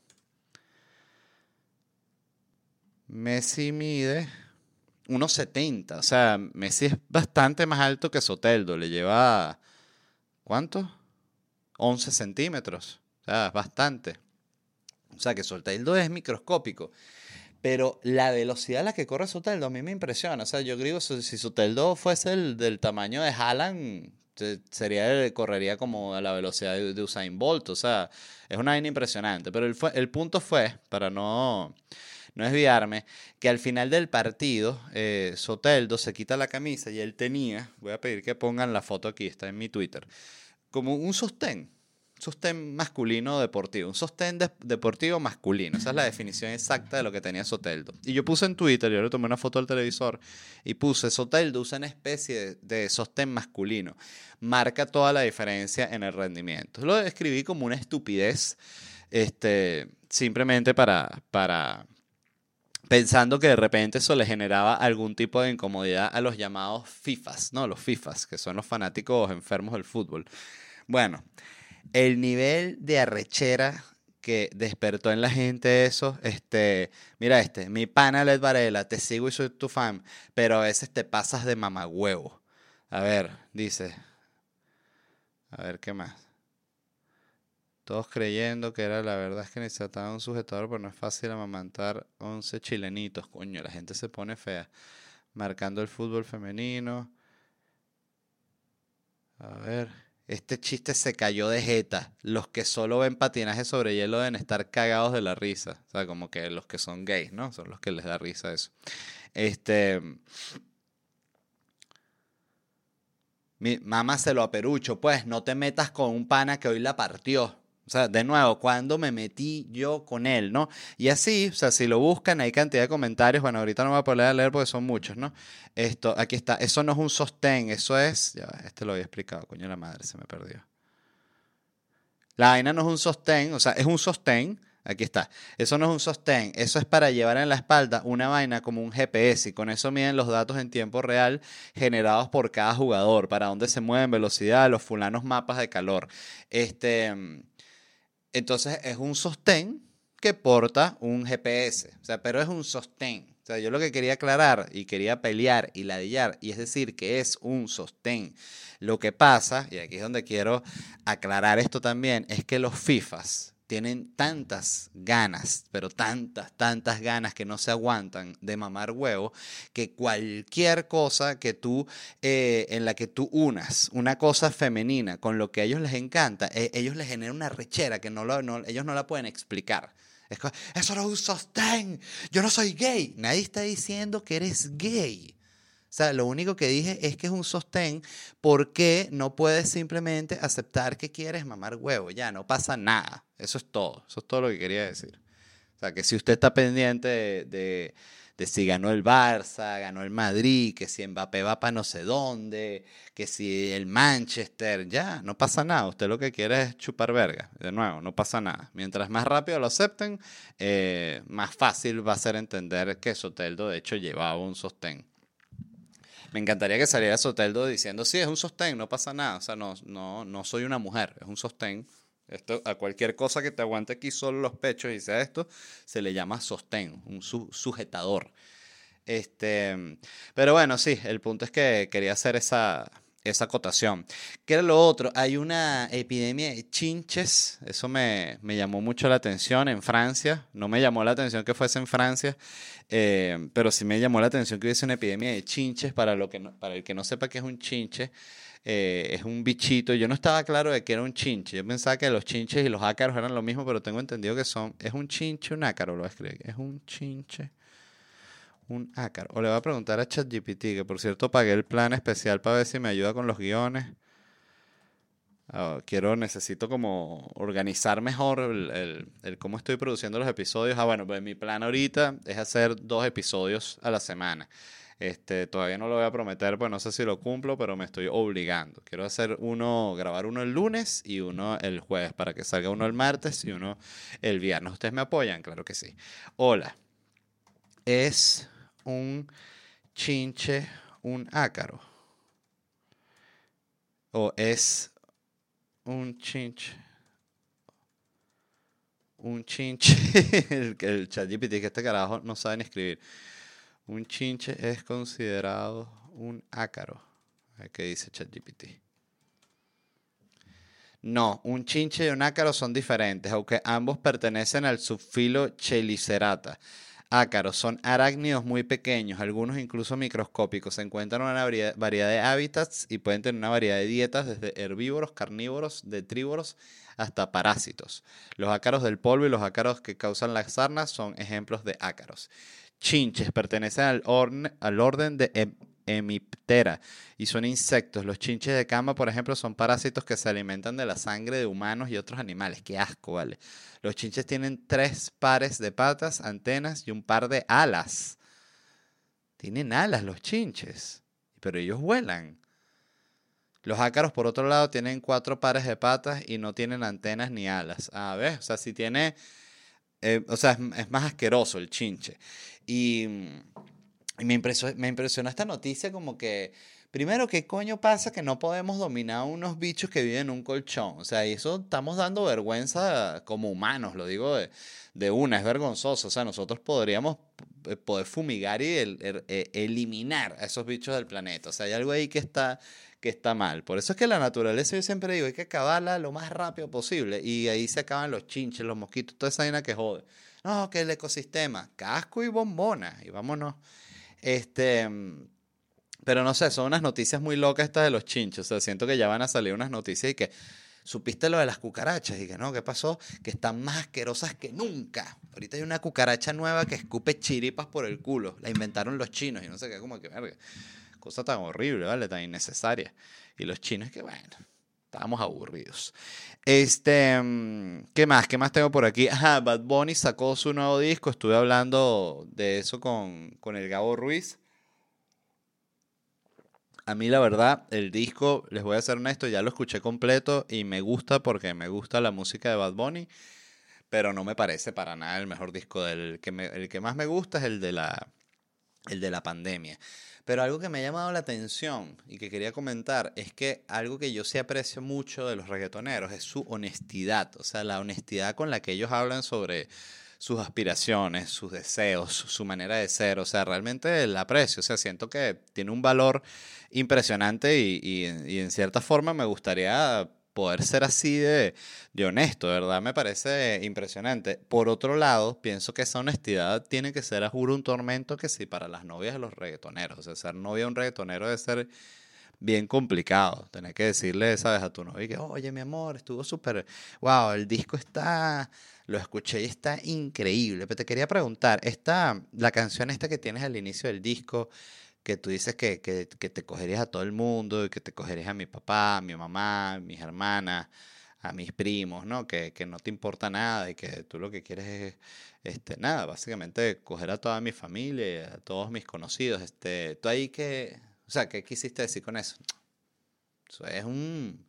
Messi mide uno setenta, o sea, Messi es bastante más alto que Soteldo, le lleva, ¿cuánto? once centímetros, o sea, es bastante. O sea, que Soteldo es microscópico. Pero la velocidad a la que corre Soteldo a mí me impresiona. O sea, yo creo que si Soteldo fuese el del tamaño de Haaland, sería, correría como a la velocidad de, de Usain Bolt. O sea, es una vaina impresionante. Pero el, fue, el punto fue, para no, no desviarme, que al final del partido, eh, Soteldo se quita la camisa y él tenía, voy a pedir que pongan la foto aquí, está en mi Twitter, como un sostén. Sostén masculino deportivo, un sostén de- deportivo masculino. Esa es la definición exacta de lo que tenía Soteldo. Y yo puse en Twitter, yo le tomé una foto al televisor y puse Soteldo usa una especie de, de sostén masculino. Marca toda la diferencia en el rendimiento. Lo describí como una estupidez, este, simplemente para, para pensando que de repente eso le generaba algún tipo de incomodidad a los llamados FIFAs, ¿no? Los FIFAs, que son los fanáticos enfermos del fútbol. Bueno, el nivel de arrechera que despertó en la gente eso, este, mira este, mi pana Led Varela, te sigo y soy tu fan, pero a veces te pasas de mamagüevo. A ver, dice, a ver qué más. Todos creyendo que era la verdad es que necesitaba un sujetador, pero no es fácil amamantar once chilenitos. Coño, la gente se pone fea. Marcando el fútbol femenino. A ver, este chiste se cayó de jeta. Los que solo ven patinaje sobre hielo deben estar cagados de la risa. O sea, como que los que son gays, ¿no? Son los que les da risa eso. Este... Mi mamá se lo aperucho, pues no te metas con un pana que hoy la partió. O sea, de nuevo, cuando me metí yo con él, ¿no? Y así, o sea, si lo buscan, hay cantidad de comentarios. Bueno, ahorita no me voy a poder leer porque son muchos, ¿no? Esto, aquí está. Eso no es un sostén, eso es... Ya, este lo había explicado, coño la madre, se me perdió. La vaina no es un sostén, o sea, es un sostén. Aquí está. Eso no es un sostén, eso es para llevar en la espalda una vaina como un G P S y con eso miden los datos en tiempo real generados por cada jugador, para dónde se mueven, velocidad, los fulanos mapas de calor. Este... Entonces es un sostén que porta un G P S, o sea, pero es un sostén. O sea, yo lo que quería aclarar y quería pelear y ladillar, y es decir, que es un sostén. Lo que pasa, y aquí es donde quiero aclarar esto también, es que los FIFAs tienen tantas ganas, pero tantas, tantas ganas que no se aguantan de mamar huevo, que cualquier cosa que tú, eh, en la que tú unas una cosa femenina con lo que a ellos les encanta, eh, ellos les genera una rechera que no lo, no, ellos no la pueden explicar. Es que, eso no es un sostén, yo no soy gay. Nadie está diciendo que eres gay. O sea, lo único que dije es que es un sostén porque no puedes simplemente aceptar que quieres mamar huevo. Ya, no pasa nada. Eso es todo. Eso es todo lo que quería decir. O sea, que si usted está pendiente de, de, de si ganó el Barça, ganó el Madrid, que si Mbappé va para no sé dónde, que si el Manchester, ya, no pasa nada. Usted lo que quiere es chupar verga. De nuevo, no pasa nada. Mientras más rápido lo acepten, eh, más fácil va a ser entender que Soteldo, de hecho, llevaba un sostén. Me encantaría que saliera Soteldo diciendo, sí, es un sostén, no pasa nada. O sea, no, no, no soy una mujer, es un sostén. Esto, a cualquier cosa que te aguante aquí solo los pechos y sea esto, se le llama sostén, un su, sujetador. Este, pero bueno, sí, el punto es que quería hacer esa, esa acotación. ¿Qué era lo otro? Hay una epidemia de chinches, eso me, me llamó mucho la atención en Francia. No me llamó la atención que fuese en Francia, eh, pero sí me llamó la atención que hubiese una epidemia de chinches. Para, lo que no, para el que no sepa qué es un chinche, eh, es un bichito. Yo no estaba claro de qué era un chinche. Yo pensaba que los chinches y los ácaros eran lo mismo, pero tengo entendido que son, es un chinche, un ácaro, lo voy a escribir. Es un chinche. Un ácaro. O le voy a preguntar a ChatGPT, que por cierto pagué el plan especial para ver si me ayuda con los guiones. Uh, quiero, necesito como organizar mejor el, el, el cómo estoy produciendo los episodios. Ah, bueno, pues mi plan ahorita es hacer dos episodios a la semana. Este, todavía no lo voy a prometer, pues no sé si lo cumplo, pero me estoy obligando. Quiero hacer uno, grabar uno el lunes y uno el jueves, para que salga uno el martes y uno el viernes. ¿Ustedes me apoyan? Claro que sí. Hola. Es un chinche, un ácaro. O es un chinche. Un chinche. el el ChatGPT, que este carajo no saben escribir. Un chinche es considerado un ácaro. A ver qué dice ChatGPT. No, un chinche y un ácaro son diferentes, aunque ambos pertenecen al subfilo Chelicerata. Ácaros son arácnidos muy pequeños, algunos incluso microscópicos. Se encuentran en una variedad de hábitats y pueden tener una variedad de dietas, desde herbívoros, carnívoros, detrívoros, hasta parásitos. Los ácaros del polvo y los ácaros que causan las sarnas son ejemplos de ácaros. Chinches pertenecen al, orne, al orden de Hem Hemiptera y son insectos. Los chinches de cama, por ejemplo, son parásitos que se alimentan de la sangre de humanos y otros animales. ¡Qué asco, vale! Los chinches tienen tres pares de patas, antenas y un par de alas. Tienen alas los chinches, pero ellos vuelan. Los ácaros, por otro lado, tienen cuatro pares de patas y no tienen antenas ni alas. A ver, o sea, si tiene eh, o sea, es, es más asqueroso el chinche. Y, y me impresionó, me impresionó esta noticia como que, primero, ¿qué coño pasa que no podemos dominar unos bichos que viven en un colchón? O sea, y eso estamos dando vergüenza como humanos, lo digo de, de una, es vergonzoso. O sea, nosotros podríamos p- poder fumigar y el- el- e- eliminar a esos bichos del planeta. O sea, hay algo ahí que está, que está mal. Por eso es que la naturaleza, yo siempre digo, hay que acabarla lo más rápido posible. Y ahí se acaban los chinches, los mosquitos, toda esa vaina que jode. No, que el ecosistema, casco y bombona, y vámonos. Este, mm, pero no sé, son unas noticias muy locas estas de los chinches. O sea, siento que ya van a salir unas noticias y que supiste lo de las cucarachas y que no, ¿qué pasó? Que están más asquerosas que nunca. Ahorita hay una cucaracha nueva que escupe chiripas por el culo. La inventaron los chinos y no sé qué, como que, verga, cosa tan horrible, ¿vale? Tan innecesaria. Y los chinos que, bueno, estábamos aburridos. Este, mm, ¿qué más? ¿Qué más tengo por aquí? Ajá, Bad Bunny sacó su nuevo disco. Estuve hablando de eso con, con el Gabo Ruiz. A mí la verdad, el disco, les voy a ser honesto, ya lo escuché completo y me gusta porque me gusta la música de Bad Bunny, pero no me parece para nada el mejor disco del que me- el que más me gusta es el de la el de la pandemia. Pero algo que me ha llamado la atención y que quería comentar es que algo que yo sí aprecio mucho de los reggaetoneros es su honestidad, o sea, la honestidad con la que ellos hablan sobre sus aspiraciones, sus deseos, su manera de ser, o sea, realmente la aprecio, o sea, siento que tiene un valor impresionante y, y, y en cierta forma me gustaría poder ser así de, de honesto, ¿verdad? Me parece impresionante. Por otro lado, pienso que esa honestidad tiene que ser, a juro, un tormento que sí para las novias de los reggaetoneros. O sea, ser novia de un reggaetonero debe ser bien complicado. Tener que decirle, ¿sabes? A tu novia que, oye, mi amor, estuvo súper, wow, el disco está, lo escuché y está increíble. Pero te quería preguntar, esta, la canción esta que tienes al inicio del disco, que tú dices que, que, que te cogerías a todo el mundo y que te cogerías a mi papá, a mi mamá, a mis hermanas, a mis primos, ¿no? Que, que no te importa nada y que tú lo que quieres es, este, nada, básicamente coger a toda mi familia, a todos mis conocidos, este, tú ahí que, o sea, ¿qué quisiste decir con eso? Eso es un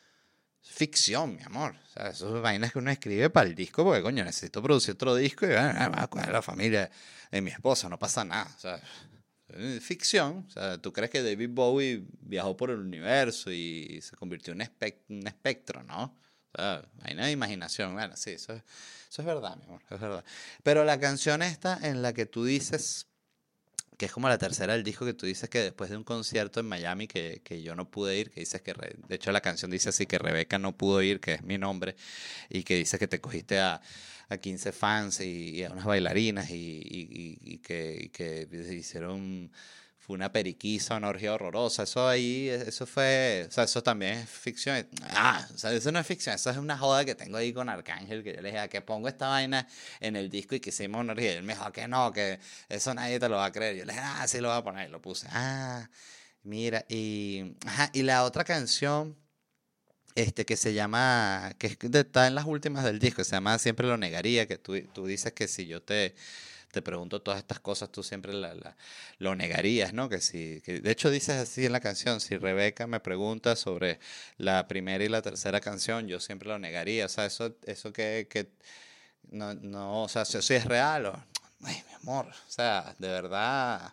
ficción, mi amor. O sea, eso es vainas que uno escribe para el disco porque, coño, necesito producir otro disco y bueno, me voy a coger a la familia de mi esposa, no pasa nada. O sea, es ficción. O sea, ¿tú crees que David Bowie viajó por el universo y se convirtió en espec- un espectro, no? O sea, vaina de imaginación. Bueno, sí, eso es, eso es verdad, mi amor, es verdad. Pero la canción esta en la que tú dices que es como la tercera del disco que tú dices que después de un concierto en Miami que, que yo no pude ir, que dices que, Re- de hecho la canción dice así, que Rebeca no pudo ir, que es mi nombre, y que dices que te cogiste a, a quince fans y, y a unas bailarinas y, y- y- y que, y que hicieron, fue una periquisa, una orgía horrorosa, eso ahí, eso fue, o sea, eso también es ficción. Ah, o sea, eso no es ficción, eso es una joda que tengo ahí con Arcángel, que yo le dije, ¿a que pongo esta vaina en el disco y que hicimos una orgía? Y él me dijo, que no, que eso nadie te lo va a creer. Yo le dije, ah, sí lo voy a poner. Y lo puse. Ah, mira. Y, ajá, y la otra canción, este, que se llama, que es de- está en las últimas del disco, se llama Siempre lo negaría, que tú, tú dices que si yo te, te pregunto todas estas cosas, tú siempre la, la- lo negarías, ¿no? Que si, que de hecho dices así en la canción, si Rebeca me pregunta sobre la primera y la tercera canción, yo siempre lo negaría. O sea, eso, eso que, que no, no, o sea, si eso es real o, ay, mi amor, o sea, de verdad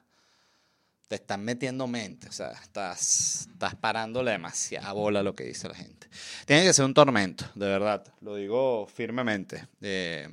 te están metiendo mente, o sea, estás, estás parándole demasiada bola a lo que dice la gente. Tiene que ser un tormento, de verdad, lo digo firmemente. Eh,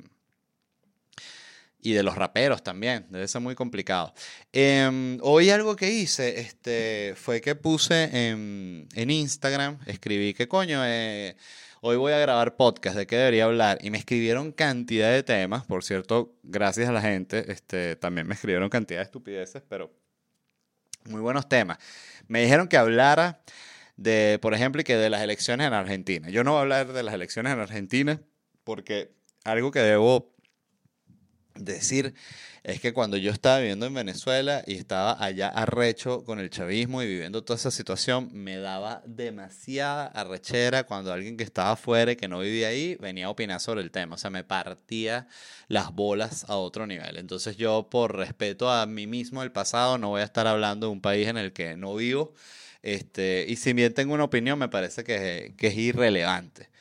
y de los raperos también, debe ser muy complicado. Eh, hoy algo que hice este, fue que puse en, en Instagram, escribí que coño, eh, hoy voy a grabar podcast, ¿de qué debería hablar? Y me escribieron cantidad de temas, por cierto, gracias a la gente, este, también me escribieron cantidad de estupideces, pero muy buenos temas. Me dijeron que hablara de, por ejemplo, y que de las elecciones en Argentina. Yo no voy a hablar de las elecciones en Argentina porque algo que debo decir es que cuando yo estaba viviendo en Venezuela y estaba allá arrecho con el chavismo y viviendo toda esa situación, me daba demasiada arrechera cuando alguien que estaba afuera y que no vivía ahí venía a opinar sobre el tema. O sea, me partía las bolas a otro nivel. Entonces yo, por respeto a mí mismo del pasado, no voy a estar hablando de un país en el que no vivo. Este, y si bien tengo una opinión, me parece que, que es irrelevante.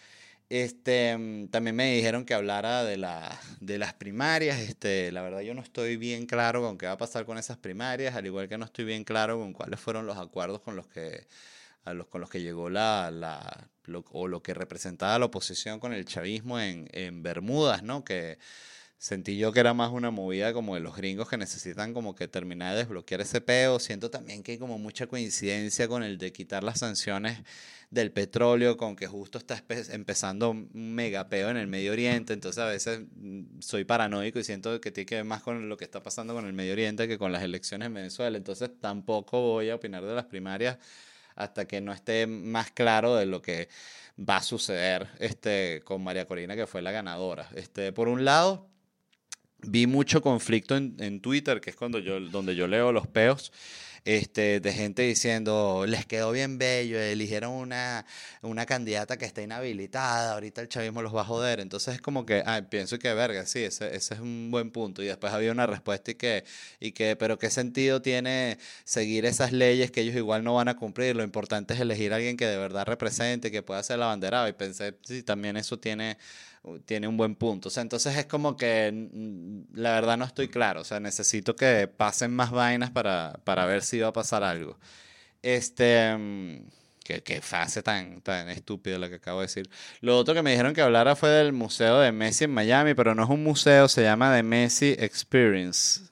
Este, mm, también me dijeron que hablara de la, de las primarias. Este, la verdad yo no estoy bien claro con qué va a pasar con esas primarias, al igual que no estoy bien claro con cuáles fueron los acuerdos con los que, a los, con los que llegó la, la, lo- o lo que representaba la oposición con el chavismo en, en Bermudas, ¿no? Que sentí yo que era más una movida como de los gringos que necesitan como que terminar de desbloquear ese peo. Siento también que hay como mucha coincidencia con el de quitar las sanciones del petróleo, con que justo está espe- empezando un mega peo en el Medio Oriente. Entonces a veces mm, soy paranoico y siento que tiene que ver más con lo que está pasando con el Medio Oriente que con las elecciones en Venezuela. Entonces tampoco voy a opinar de las primarias hasta que no esté más claro de lo que va a suceder este, con María Corina, que fue la ganadora. Este, por un lado, vi mucho conflicto en, en Twitter, que es cuando yo, donde yo leo los peos, este, de gente diciendo, les quedó bien bello, eligieron una, una candidata que está inhabilitada, ahorita el chavismo los va a joder. Entonces es como que, ah, pienso que verga, sí, ese, ese es un buen punto. Y después había una respuesta y que, y que, pero ¿qué sentido tiene seguir esas leyes que ellos igual no van a cumplir? Lo importante es elegir a alguien que de verdad represente, que pueda ser el abanderado. Y pensé, sí, también eso tiene tiene un buen punto. O sea, entonces es como que mm, la verdad no estoy claro. O sea, necesito que pasen más vainas para, para ver si va a pasar algo. Este, mm, qué, qué frase tan, tan estúpida la que acabo de decir. Lo otro que me dijeron que hablara fue del museo de Messi en Miami, pero no es un museo, se llama The Messi Experience.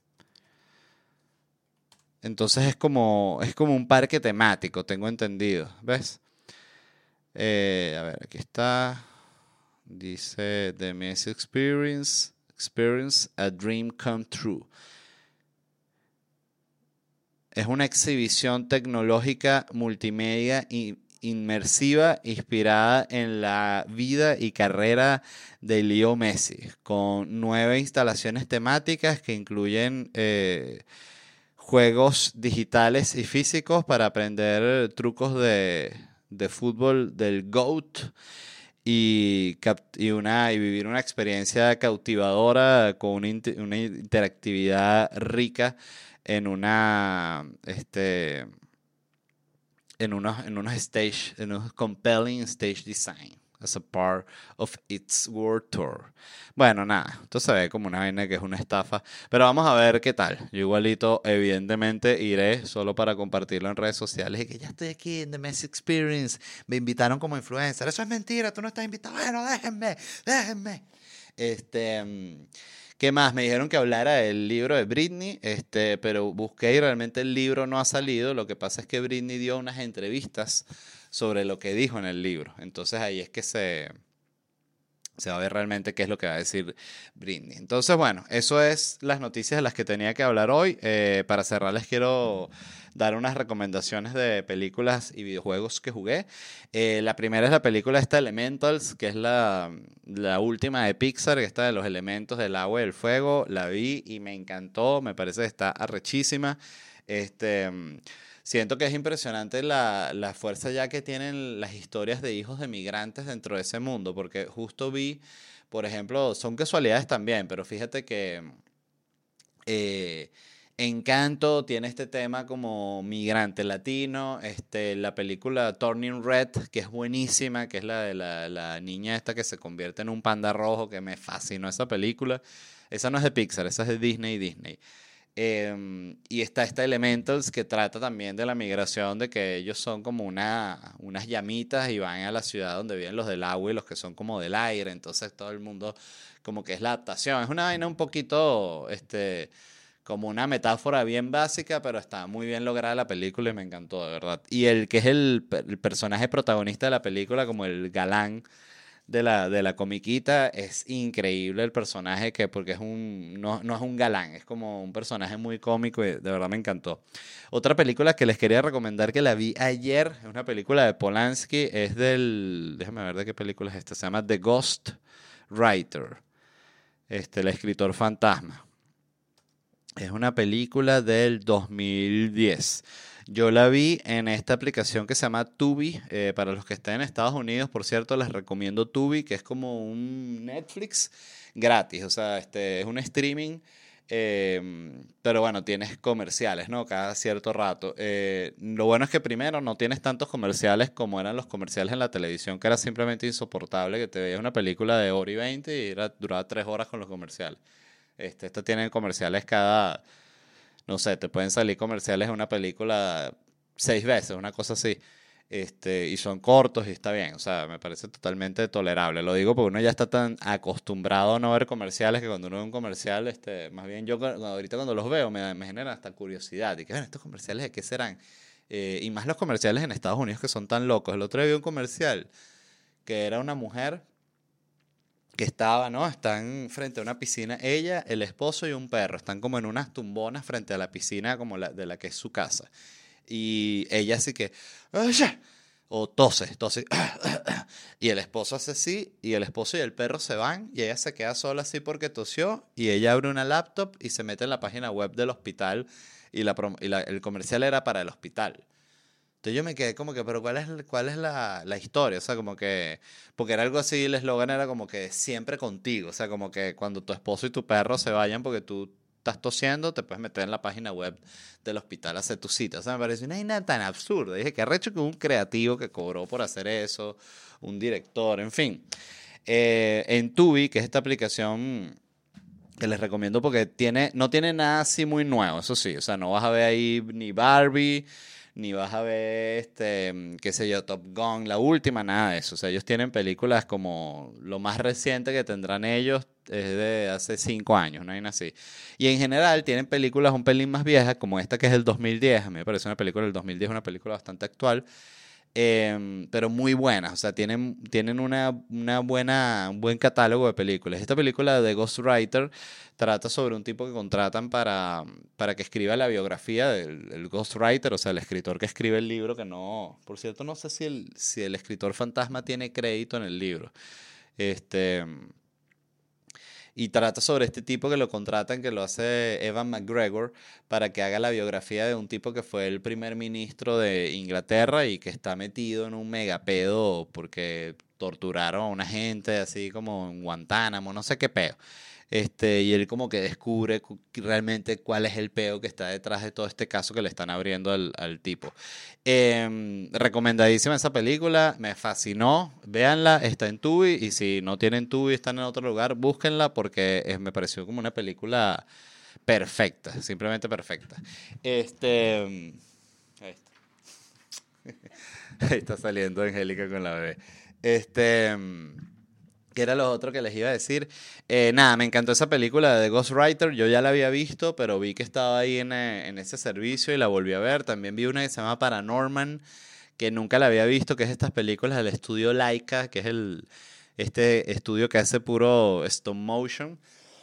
Entonces es como, es como un parque temático, tengo entendido. ¿Ves? Eh, a ver, aquí está. Dice The Messi Experience, Experience a Dream Come True. Es una exhibición tecnológica multimedia y inmersiva inspirada en la vida y carrera de Leo Messi, con nueve instalaciones temáticas que incluyen eh, juegos digitales y físicos para aprender trucos de, de fútbol del GOAT y, cap- y, una, y vivir una experiencia cautivadora con una, inte- una interactividad rica en una este en unos en unos stage en unos compelling stage design as a part of its world tour. Bueno, nada, esto se ve como una vaina que es una estafa, pero vamos a ver qué tal. Yo igualito, evidentemente, iré solo para compartirlo en redes sociales y que ya estoy aquí en The Messi Experience. Me invitaron como influencer. Eso es mentira, tú no estás invitado. Bueno, déjenme, déjenme. Este, mm, ¿qué más? Me dijeron que hablara del libro de Britney, este, pero busqué y realmente el libro no ha salido. Lo que pasa es que Britney dio unas entrevistas sobre lo que dijo en el libro. Entonces ahí es que se, se va a ver realmente qué es lo que va a decir Britney. Entonces, bueno, eso es las noticias de las que tenía que hablar hoy. Eh, para cerrar, les quiero dar unas recomendaciones de películas y videojuegos que jugué. Eh, la primera es la película esta Elementals, que es la, la última de Pixar, que está de los elementos del agua y del fuego. La vi y me encantó, me parece que está arrechísima. Este, mm, siento que es impresionante la, la fuerza ya que tienen las historias de hijos de migrantes dentro de ese mundo, porque justo vi, por ejemplo, son casualidades también, pero fíjate que eh, Encanto tiene este tema como migrante latino, este, la película Turning Red, que es buenísima, que es la de la, la niña esta que se convierte en un panda rojo, que me fascinó esa película. Esa no es de Pixar, esa es de Disney Disney. Eh, y está esta Elementals que trata también de la migración, de que ellos son como una, unas llamitas y van a la ciudad donde viven los del agua y los que son como del aire. Entonces todo el mundo como que es la adaptación. Es una vaina un poquito, este, como una metáfora bien básica, pero está muy bien lograda la película y me encantó, de verdad. Y el que es el, el personaje protagonista de la película, como el galán de la, de la comiquita, es increíble el personaje, que porque es un, no, no es un galán, es como un personaje muy cómico y de verdad me encantó. Otra película que les quería recomendar, que la vi ayer, es una película de Polanski, es del, déjame ver de qué película es esta, se llama The Ghost Writer, este, el escritor fantasma. Es una película del dos mil diez. Yo la vi en esta aplicación que se llama Tubi. Eh, para los que estén en Estados Unidos, por cierto, les recomiendo Tubi, que es como un Netflix gratis. O sea, este, es un streaming Eh, pero bueno, tienes comerciales, ¿no? Cada cierto rato. Eh, lo bueno es que primero no tienes tantos comerciales como eran los comerciales en la televisión, que era simplemente insoportable, que te veías una película de hora y veinte y era, duraba tres horas con los comerciales. Este, esta tiene comerciales cada, no sé, te pueden salir comerciales de una película seis veces, una cosa así. Este, y son cortos y está bien, o sea, me parece totalmente tolerable. Lo digo porque uno ya está tan acostumbrado a no ver comerciales que cuando uno ve un comercial, este, más bien yo cu- ahorita cuando los veo me, me genera hasta curiosidad. Y que, bueno, ¿estos comerciales de qué serán? Eh, y más los comerciales en Estados Unidos que son tan locos. El otro día vi un comercial que era una mujer que estaba, ¿no? Están frente a una piscina, ella, el esposo y un perro. Están como en unas tumbonas frente a la piscina como la, de la que es su casa. Y ella así que, "Ay, o tose, tose. Y el esposo hace así, y el esposo y el perro se van, y ella se queda sola así porque tosió, y ella abre una laptop y se mete en la página web del hospital, y, la, prom- y la- el comercial era para el hospital. Entonces yo me quedé como que, pero ¿cuál es, el- cuál es la, la historia? O sea, como que, porque era algo así, el eslogan era como que siempre contigo, o sea, como que cuando tu esposo y tu perro se vayan porque tú estás tosiendo, te puedes meter en la página web del hospital a hacer tu cita. O sea, me pareció una vaina tan absurda. Dije, que arrecho que hubo un creativo que cobró por hacer eso, un director, en fin. Eh, en Tubi, que es esta aplicación que les recomiendo porque tiene, no tiene nada así muy nuevo, eso sí. O sea, no vas a ver ahí ni Barbie, ni vas a ver, este, qué sé yo, Top Gun, la última, nada de eso. O sea, ellos tienen películas como lo más reciente que tendrán ellos es de hace cinco años, no hay nada así. Y en general tienen películas un pelín más viejas, como esta que es del dos mil diez. A mí me parece una película del dos mil diez, una película bastante actual, eh, pero muy buenas. O sea, tienen, tienen una, una buena, un buen catálogo de películas. Esta película de Ghostwriter trata sobre un tipo que contratan para, para que escriba la biografía del, del Ghostwriter, o sea, el escritor que escribe el libro, que no, por cierto, no sé si el, si el escritor fantasma tiene crédito en el libro. Este, y trata sobre este tipo que lo contratan, que lo hace Evan McGregor, para que haga la biografía de un tipo que fue el primer ministro de Inglaterra y que está metido en un megapedo porque torturaron a una gente así como en Guantánamo, no sé qué peo. Este, y él como que descubre cu- realmente cuál es el peo que está detrás de todo este caso que le están abriendo al, al tipo. Eh, recomendadísima esa película, me fascinó. Véanla, está en Tubi y si no tienen Tubi, están en otro lugar, búsquenla porque eh, me pareció como una película perfecta, simplemente perfecta. Este, ahí está, ahí está saliendo Angélica con la bebé. Este, ¿qué era lo otro que les iba a decir? Eh, nada, me encantó esa película de The Ghostwriter. Yo ya la había visto, pero vi que estaba ahí en, eh, en ese servicio y la volví a ver. También vi una que se llama Paranorman, que nunca la había visto, que es estas películas del estudio Laika, que es el, este estudio que hace puro stop motion.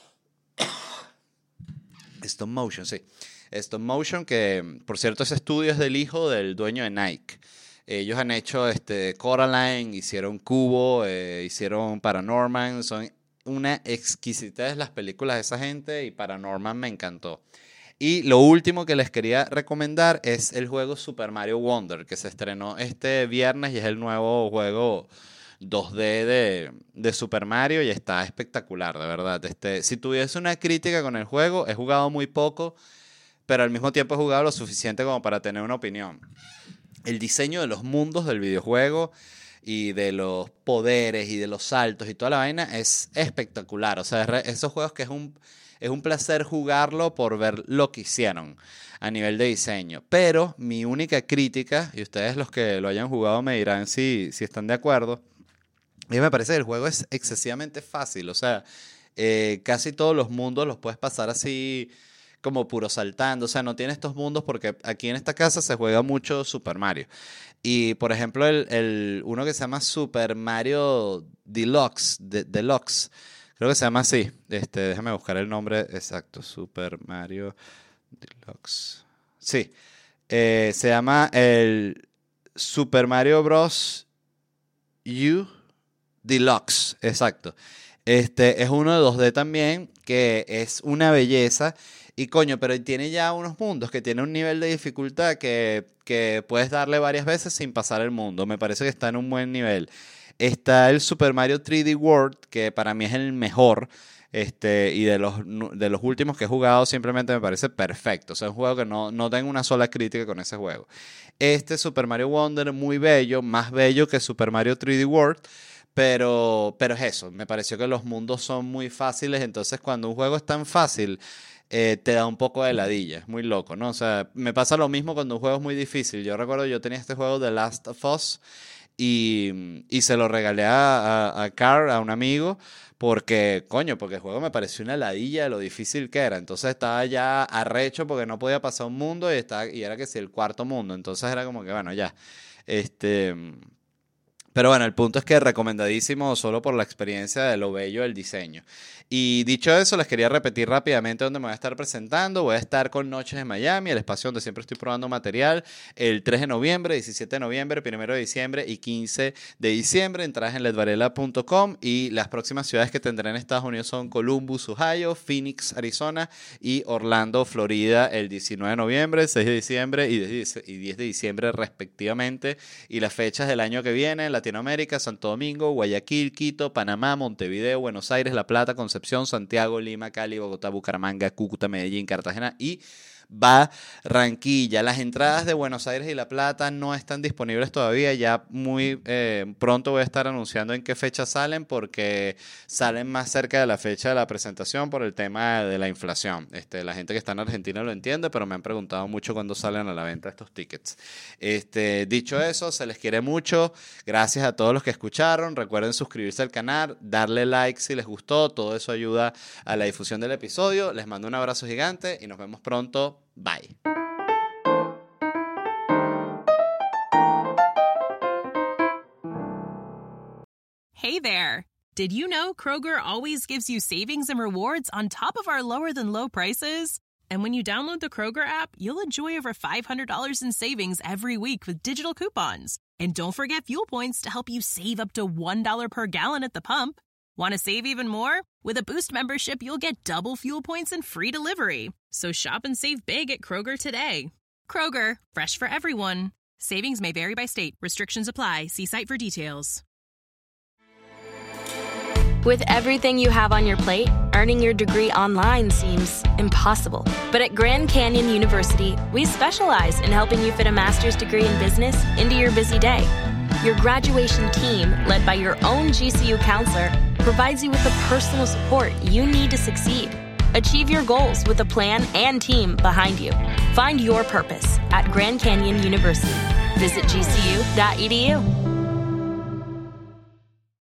Stop motion, sí. Stop motion, que por cierto ese estudio es del hijo del dueño de Nike. Ellos han hecho este, Coraline, hicieron Cubo, eh, hicieron Paranorman. Son una exquisitez las películas de esa gente y Paranorman me encantó. Y lo último que les quería recomendar es el juego Super Mario Wonder, que se estrenó este viernes y es el nuevo juego dos D de, de Super Mario y está espectacular, de verdad. Este, si tuviese una crítica con el juego, he jugado muy poco, pero al mismo tiempo he jugado lo suficiente como para tener una opinión. El diseño de los mundos del videojuego y de los poderes y de los saltos y toda la vaina es espectacular. O sea, es re- esos juegos que es un, es un placer jugarlo por ver lo que hicieron a nivel de diseño. Pero mi única crítica, y ustedes los que lo hayan jugado me dirán si, si están de acuerdo, a mí me parece que el juego es excesivamente fácil. O sea, eh, casi todos los mundos los puedes pasar así como puro saltando. O sea, no tiene estos mundos porque aquí en esta casa se juega mucho Super Mario. Y por ejemplo, el, el uno que se llama Super Mario Deluxe, de- Deluxe, creo que se llama así. Este, déjame buscar el nombre exacto. Super Mario Deluxe. Sí. Eh, se llama el Super Mario Bros. U Deluxe, exacto. Este es uno de dos D también, que es una belleza. Y coño, pero tiene ya unos mundos que tiene un nivel de dificultad que, que puedes darle varias veces sin pasar el mundo. Me parece que está en un buen nivel. Está el Super Mario tres D World, que para mí es el mejor. Este, y de los, de los últimos que he jugado simplemente me parece perfecto. O sea, es un juego que no, no tengo una sola crítica con ese juego. Este Super Mario Wonder, muy bello, más bello que Super Mario tres D World. Pero, pero es eso, me pareció que los mundos son muy fáciles, entonces cuando un juego es tan fácil, eh, te da un poco de ladilla, es muy loco, ¿no? O sea, me pasa lo mismo cuando un juego es muy difícil. Yo recuerdo, yo tenía este juego The Last of Us y, y se lo regalé a, a, a Carl, a un amigo, porque, coño, porque el juego me pareció una ladilla de lo difícil que era. Entonces estaba ya arrecho porque no podía pasar un mundo y, estaba, y era que sí, el cuarto mundo. Entonces era como que, bueno, ya, este... Pero bueno, el punto es que recomendadísimo solo por la experiencia de lo bello del diseño. Y dicho eso, les quería repetir rápidamente dónde me voy a estar presentando. Voy a estar con Noches en Miami, el espacio donde siempre estoy probando material, el tres de noviembre, diecisiete de noviembre, primero de diciembre y quince de diciembre. Entradas en ledvarela punto com y las próximas ciudades que tendré en Estados Unidos son Columbus, Ohio, Phoenix, Arizona y Orlando, Florida, el diecinueve de noviembre, seis de diciembre y diez de diciembre respectivamente. Y las fechas del año que viene, Latinoamérica, Santo Domingo, Guayaquil, Quito, Panamá, Montevideo, Buenos Aires, La Plata, Concepción, Santiago, Lima, Cali, Bogotá, Bucaramanga, Cúcuta, Medellín, Cartagena y Barranquilla. Las entradas de Buenos Aires y La Plata no están disponibles todavía. Ya muy eh, pronto voy a estar anunciando en qué fecha salen, porque salen más cerca de la fecha de la presentación por el tema de la inflación. Este, la gente que está en Argentina lo entiende, pero me han preguntado mucho cuándo salen a la venta estos tickets. Este, dicho eso, se les quiere mucho. Gracias a todos los que escucharon. Recuerden suscribirse al canal, darle like si les gustó. Todo eso ayuda a la difusión del episodio. Les mando un abrazo gigante y nos vemos pronto. Bye. Hey there. Did you know Kroger always gives you savings and rewards on top of our lower than low prices? And when you download the Kroger app, you'll enjoy over five hundred dollars in savings every week with digital coupons. And don't forget fuel points to help you save up to one dollar per gallon at the pump. Want to save even more? With a Boost membership, you'll get double fuel points and free delivery. So shop and save big at Kroger today. Kroger, fresh for everyone. Savings may vary by state. Restrictions apply. See site for details. With everything you have on your plate, earning your degree online seems impossible. But at Grand Canyon University, we specialize in helping you fit a master's degree in business into your busy day. Your graduation team, led by your own G C U counselor, provides you with the personal support you need to succeed. Achieve your goals with a plan and team behind you. Find your purpose at Grand Canyon University. Visit G C U dot E D U.